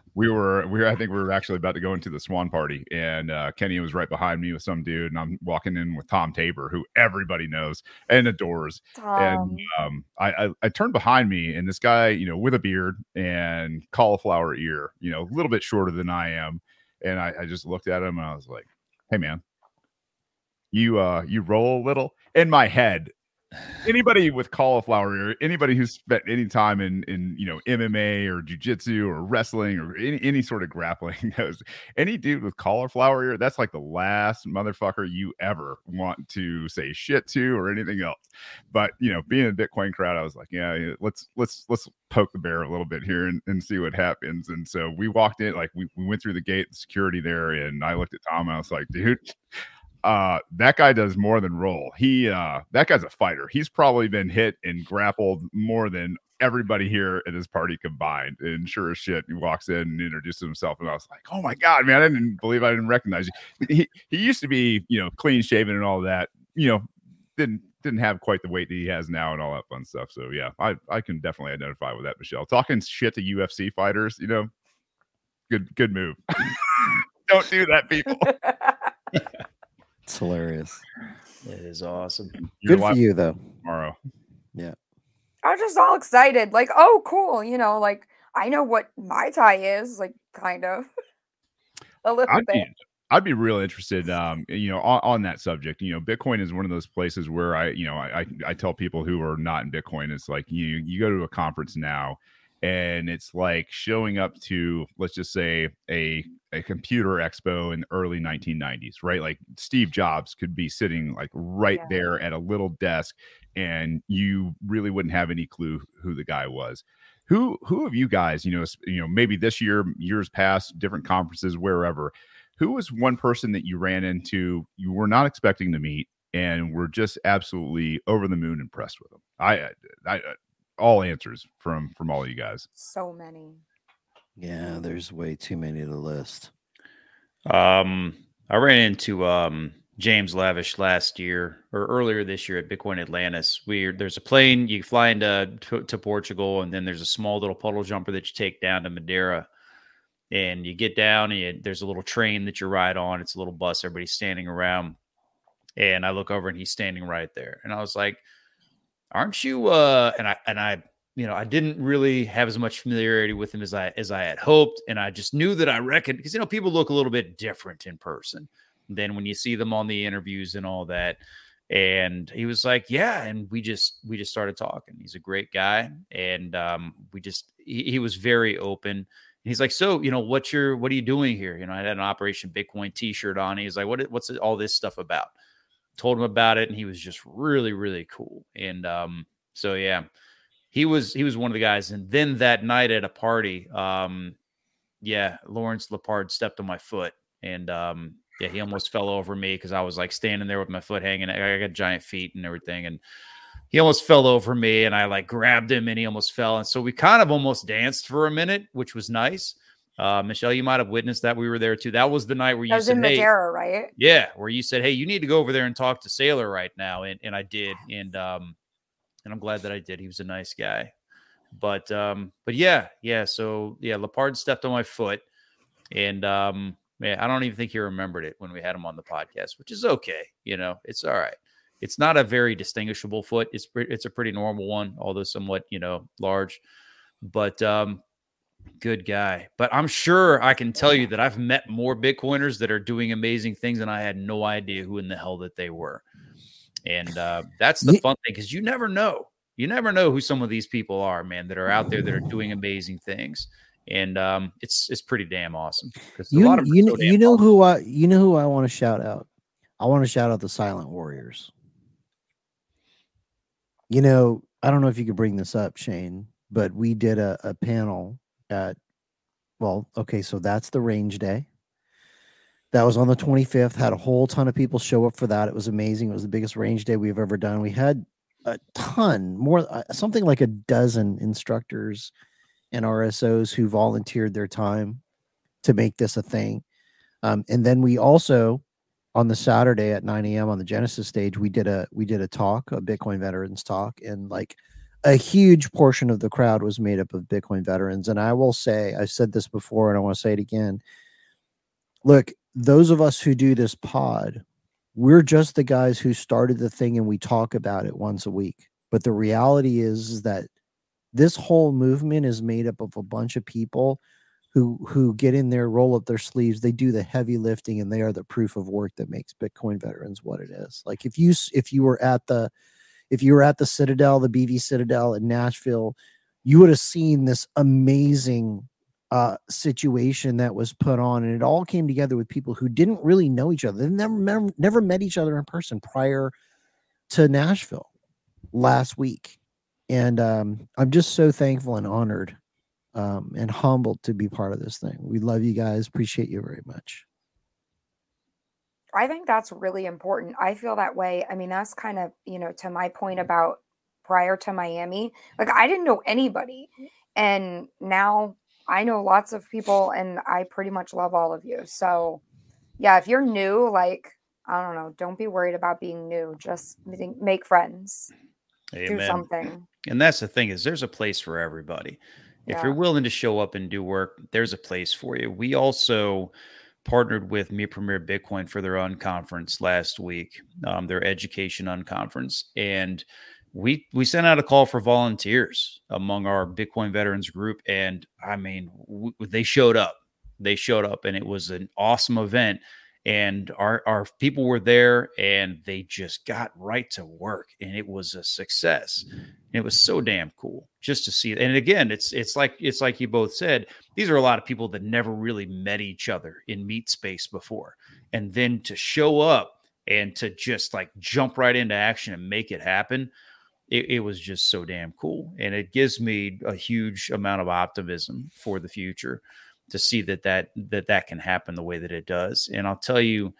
I think we were actually about to go into the Swan party, and Kenny was right behind me with some dude, and I'm walking in with Tom Tabor, who everybody knows and adores. Tom. And I turned behind me, and this guy, with a beard and cauliflower ear, a little bit shorter than I am, and I just looked at him and I was like, "Hey, man, you roll a little." In my head, anybody with cauliflower ear, anybody who's spent any time in MMA or jiu-jitsu or wrestling or any sort of grappling knows, any dude with cauliflower ear, that's like the last motherfucker you ever want to say shit to or anything else. But being a Bitcoin crowd, I was like, yeah, let's poke the bear a little bit here and see what happens. And so we walked in, like we went through the gate, the security there, and I looked at Tom and I was like, dude, that guy does more than roll. That guy's a fighter. He's probably been hit and grappled more than everybody here at his party combined. And sure as shit, he walks in and introduces himself, and I was like, "Oh my god, man! I didn't believe I didn't recognize you." He used to be, clean shaven and all that. Didn't have quite the weight that he has now and all that fun stuff. So yeah, I can definitely identify with that, Michelle. Talking shit to UFC fighters, good move. Don't do that, people. It's hilarious. It is awesome. Good for you, though. Tomorrow. Yeah. I was just all excited. Like, oh, cool. Like, I know what Mai Tai is, like, kind of. A little bit. I'd be real interested, on that subject. Bitcoin is one of those places where I tell people who are not in Bitcoin, it's like you go to a conference now, and it's like showing up to, let's just say, a computer expo in the early 1990s, right? Like Steve Jobs could be sitting like right there at a little desk, and you really wouldn't have any clue who the guy was. Who of you guys, maybe this year, years past, different conferences, wherever, who was one person that you ran into, you were not expecting to meet, and were just absolutely over the moon impressed with them? I all answers from all of you guys. So many. Yeah, there's way too many to list. I ran into James Lavish last year or earlier this year at Bitcoin Atlantis. There's a plane you fly into to Portugal, and then there's a small little puddle jumper that you take down to Madeira, and you get down, and there's a little train that you ride on. It's a little bus. Everybody's standing around, and I look over, and he's standing right there, and I was like, "Aren't you?" And I didn't really have as much familiarity with him as I had hoped, and I just knew that I reckoned, because people look a little bit different in person than when you see them on the interviews and all that. And he was like, "Yeah," and we just started talking. He's a great guy, and he was very open. And he's like, "So, what are you doing here?" I had an Operation Bitcoin T-shirt on. He's like, "What's all this stuff about?" Told him about it, and he was just really, really cool. And so yeah. He was one of the guys. And then that night at a party, Lawrence Lepard stepped on my foot, and he almost fell over me because I was like standing there with my foot hanging. I got giant feet and everything, and he almost fell over me, and I like grabbed him, and he almost fell. And so we kind of almost danced for a minute, which was nice. Michelle, you might have witnessed that. We were there too. That was the night where you said, in Madeira, right? Yeah, where you said, "Hey, you need to go over there and talk to Sailor right now," and I did, and I'm glad that I did. He was a nice guy. But yeah. So yeah, Lepard stepped on my foot, and I don't even think he remembered it when we had him on the podcast, which is okay. It's all right. It's not a very distinguishable foot. It's a pretty normal one, although somewhat, large, but good guy. But I'm sure I can tell you that I've met more Bitcoiners that are doing amazing things, and I had no idea who in the hell that they were. And that's the fun thing, because you never know. You never know who some of these people are, man, that are out there that are doing amazing things. And it's pretty damn awesome. Because You know who I want to shout out. I want to shout out the Silent Warriors. You know, I don't know if you could bring this up, Shane, but we did a panel at, well, okay, so that's the range day. That was on the 25th, had a whole ton of people show up for that. It was amazing. It was the biggest range day we've ever done. We had a ton, more, something like a dozen instructors and RSOs who volunteered their time to make this a thing. And then we also, on the Saturday at 9 a.m. on the Genesis stage, we did a talk, a Bitcoin veterans talk, and like a huge portion of the crowd was made up of Bitcoin veterans. And I will say, I said this before and I want to say it again. Look, those of us who do this pod, we're just the guys who started the thing and we talk about it once a week. But the reality is that this whole movement is made up of a bunch of people who get in there, roll up their sleeves, they do the heavy lifting, and they are the proof of work that makes Bitcoin veterans what it is. Like if you were at the Citadel, the BV Citadel in Nashville, you would have seen this amazing situation that was put on, and it all came together with people who didn't really know each other. They never met each other in person prior to Nashville last week. And I'm just so thankful and honored and humbled to be part of this thing. We love you guys. Appreciate you very much. I think that's really important. I feel that way. I mean, that's kind of, to my point about prior to Miami, like I didn't know anybody. And now I know lots of people and I pretty much love all of you. So yeah, if you're new, like, I don't know, don't be worried about being new. Just make friends. Amen. Do something. And that's the thing, is there's a place for everybody. If you're willing to show up and do work, there's a place for you. We also partnered with Me Premier Bitcoin for their unconference last week, their education unconference. And we sent out a call for volunteers among our Bitcoin veterans group. And I mean, they showed up. And it was an awesome event. And our people were there and they just got right to work, and it was a success. And it was so damn cool just to see it. And again, it's like you both said, these are a lot of people that never really met each other in meet space before. And then to show up and to just like jump right into action and make it happen, it was just so damn cool. And it gives me a huge amount of optimism for the future to see that can happen the way that it does. And I'll tell you,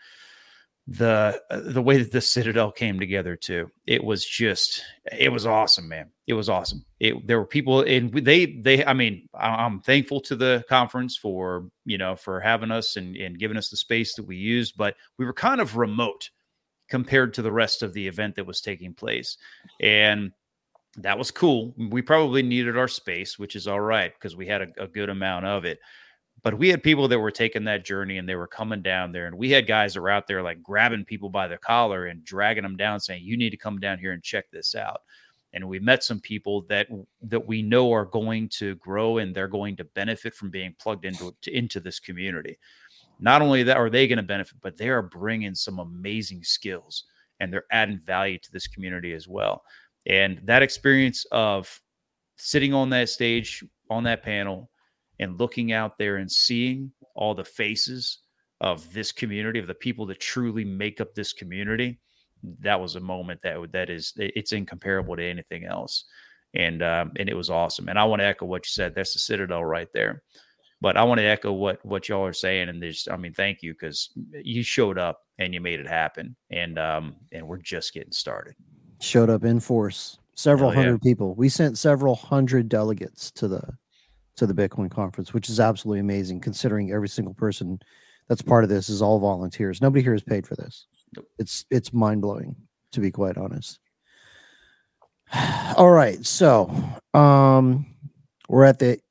the way that the Citadel came together too, it was awesome, man. It was awesome. There were people, and I mean, I'm thankful to the conference for having us and giving us the space that we used, but we were kind of remote compared to the rest of the event that was taking place. And that was cool. We probably needed our space, which is all right, because we had a good amount of it. But we had people that were taking that journey and they were coming down there. And we had guys that were out there like grabbing people by the collar and dragging them down saying, you need to come down here and check this out. And we met some people that we know are going to grow and they're going to benefit from being plugged into this community. Not only that are they going to benefit, but they are bringing some amazing skills and they're adding value to this community as well. And that experience of sitting on that stage, on that panel, and looking out there and seeing all the faces of this community, of the people that truly make up this community, that was a moment it's incomparable to anything else. And it was awesome. And I want to echo what you said. That's the Citadel right there. But I want to echo what y'all are saying. And thank you, because you showed up and you made it happen. And we're just getting started. Showed up in force. Several hundred people. We sent several hundred delegates to the Bitcoin conference, which is absolutely amazing considering every single person that's part of this is all volunteers. Nobody here is paid for this. Nope. It's mind-blowing, to be quite honest. All right. So, we're at the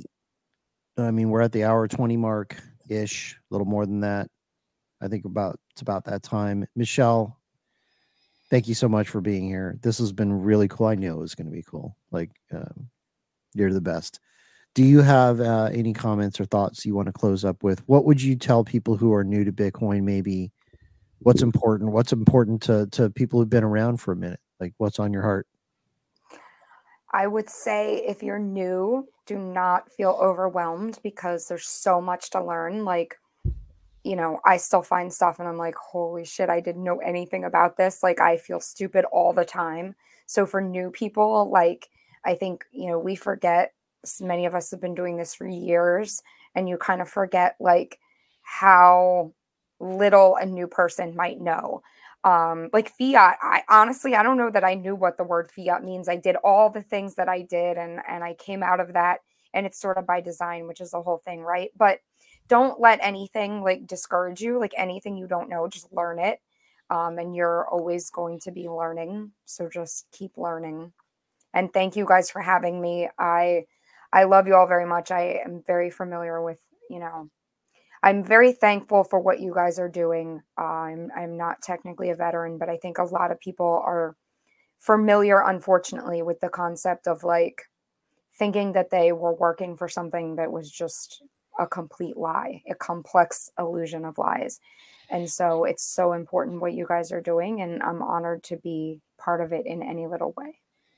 hour 20 mark ish, a little more than that. I think it's about that time. Michelle, thank you so much for being here. This has been really cool. I knew it was going to be cool. Like, you're the best. Do you have any comments or thoughts you want to close up with? What would you tell people who are new to Bitcoin? Maybe what's important to people who've been around for a minute? Like, what's on your heart? I would say if you're new, do not feel overwhelmed because there's so much to learn. Like, you know, I still find stuff and I'm like, holy shit, I didn't know anything about this. Like, I feel stupid all the time. So for new people, like, I think, you know, we forget, many of us have been doing this for years, and you kind of forget like how little a new person might know. Like fiat, I honestly, I don't know that I knew what the word fiat means. I did all the things that I did, and I came out of that, and it's sort of by design, which is the whole thing, right? But don't let anything like discourage you. Like anything you don't know, just learn it. And you're always going to be learning. So just keep learning. And thank you guys for having me. I love you all very much. I am very familiar with, you know, I'm very thankful for what you guys are doing. I'm not technically a veteran, but I think a lot of people are familiar, unfortunately, with the concept of like thinking that they were working for something that was just a complete lie, a complex illusion of lies. And so it's so important what you guys are doing, and I'm honored to be part of it in any little way.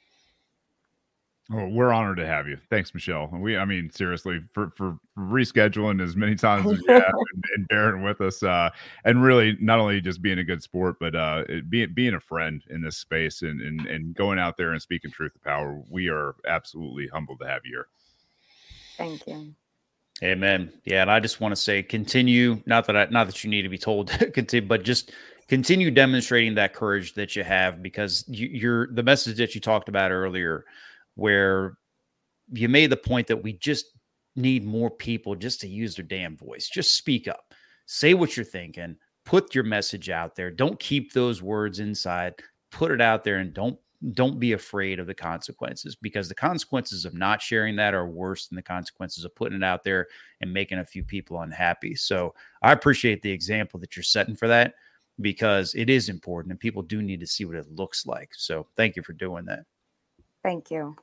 Oh, we're honored to have you. Thanks, Michelle. I mean, seriously, for rescheduling as many times as you have and bearing with us, and really not only just being a good sport, but being a friend in this space and going out there and speaking truth to power. We are absolutely humbled to have you here. Thank you. Amen. Yeah, and I just want to say, continue. Not that you need to be told to continue, but just continue demonstrating that courage that you have, because you're the message that you talked about earlier, where you made the point that we just need more people just to use their damn voice. Just speak up, say what you're thinking, put your message out there. Don't keep those words inside, put it out there, and don't be afraid of the consequences, because the consequences of not sharing that are worse than the consequences of putting it out there and making a few people unhappy. So I appreciate the example that you're setting for that, because it is important and people do need to see what it looks like. So thank you for doing that. Thank you.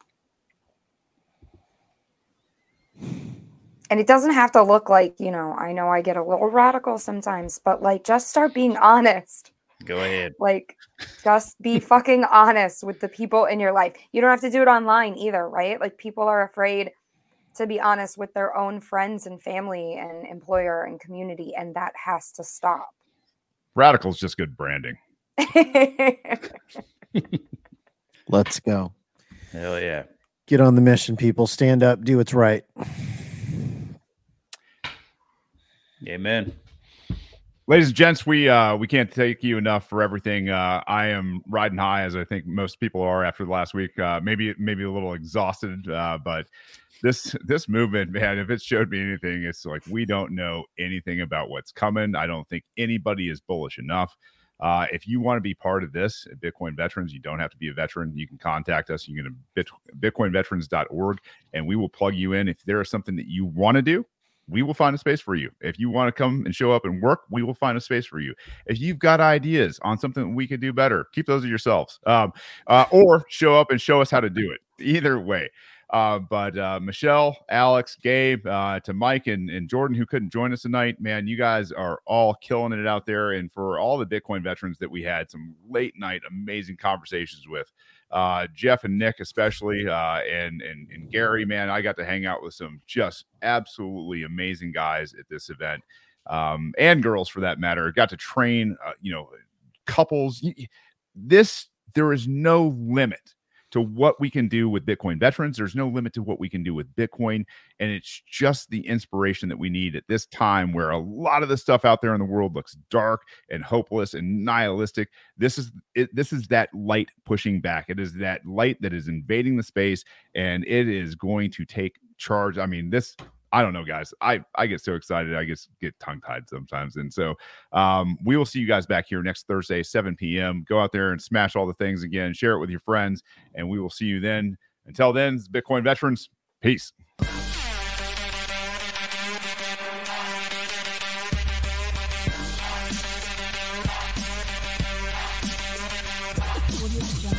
And it doesn't have to look like, you know I get a little radical sometimes, but like, just start being honest. Go ahead. Like, just be fucking honest with the people in your life. You don't have to do it online either, right? Like, people are afraid to be honest with their own friends and family and employer and community, and that has to stop. Radical is just good branding. Let's go. Hell yeah. Get on the mission, people. Stand up. Do what's right. Amen. Ladies and gents, we can't thank you enough for everything. I am riding high, as I think most people are after the last week. Maybe a little exhausted, but this movement, man, if it showed me anything, it's like we don't know anything about what's coming. I don't think anybody is bullish enough. If you want to be part of this at Bitcoin Veterans, you don't have to be a veteran. You can contact us. You can go to bitcoinveterans.org, and we will plug you in. If there is something that you want to do, we will find a space for you. If you want to come and show up and work, we will find a space for you. If you've got ideas on something we could do better, keep those to yourselves, or show up and show us how to do it. Either way. But Michelle, Alex, Gabe, to Mike and Jordan, who couldn't join us tonight, man, you guys are all killing it out there. And for all the Bitcoin veterans that we had some late night amazing conversations with, Jeff and Nick especially, and Gary, man, I got to hang out with some just absolutely amazing guys at this event, and girls for that matter. Got to train, couples. There is no limit to what we can do with Bitcoin veterans. There's no limit to what we can do with Bitcoin. And it's just the inspiration that we need at this time where a lot of the stuff out there in the world looks dark and hopeless and nihilistic. This is that light pushing back. It is that light that is invading the space, and it is going to take charge. I mean, I don't know, guys. I get so excited. I just get tongue-tied sometimes. And so we will see you guys back here next Thursday, 7 p.m. Go out there and smash all the things again. Share it with your friends, and we will see you then. Until then, Bitcoin veterans, peace. Audio Jungle.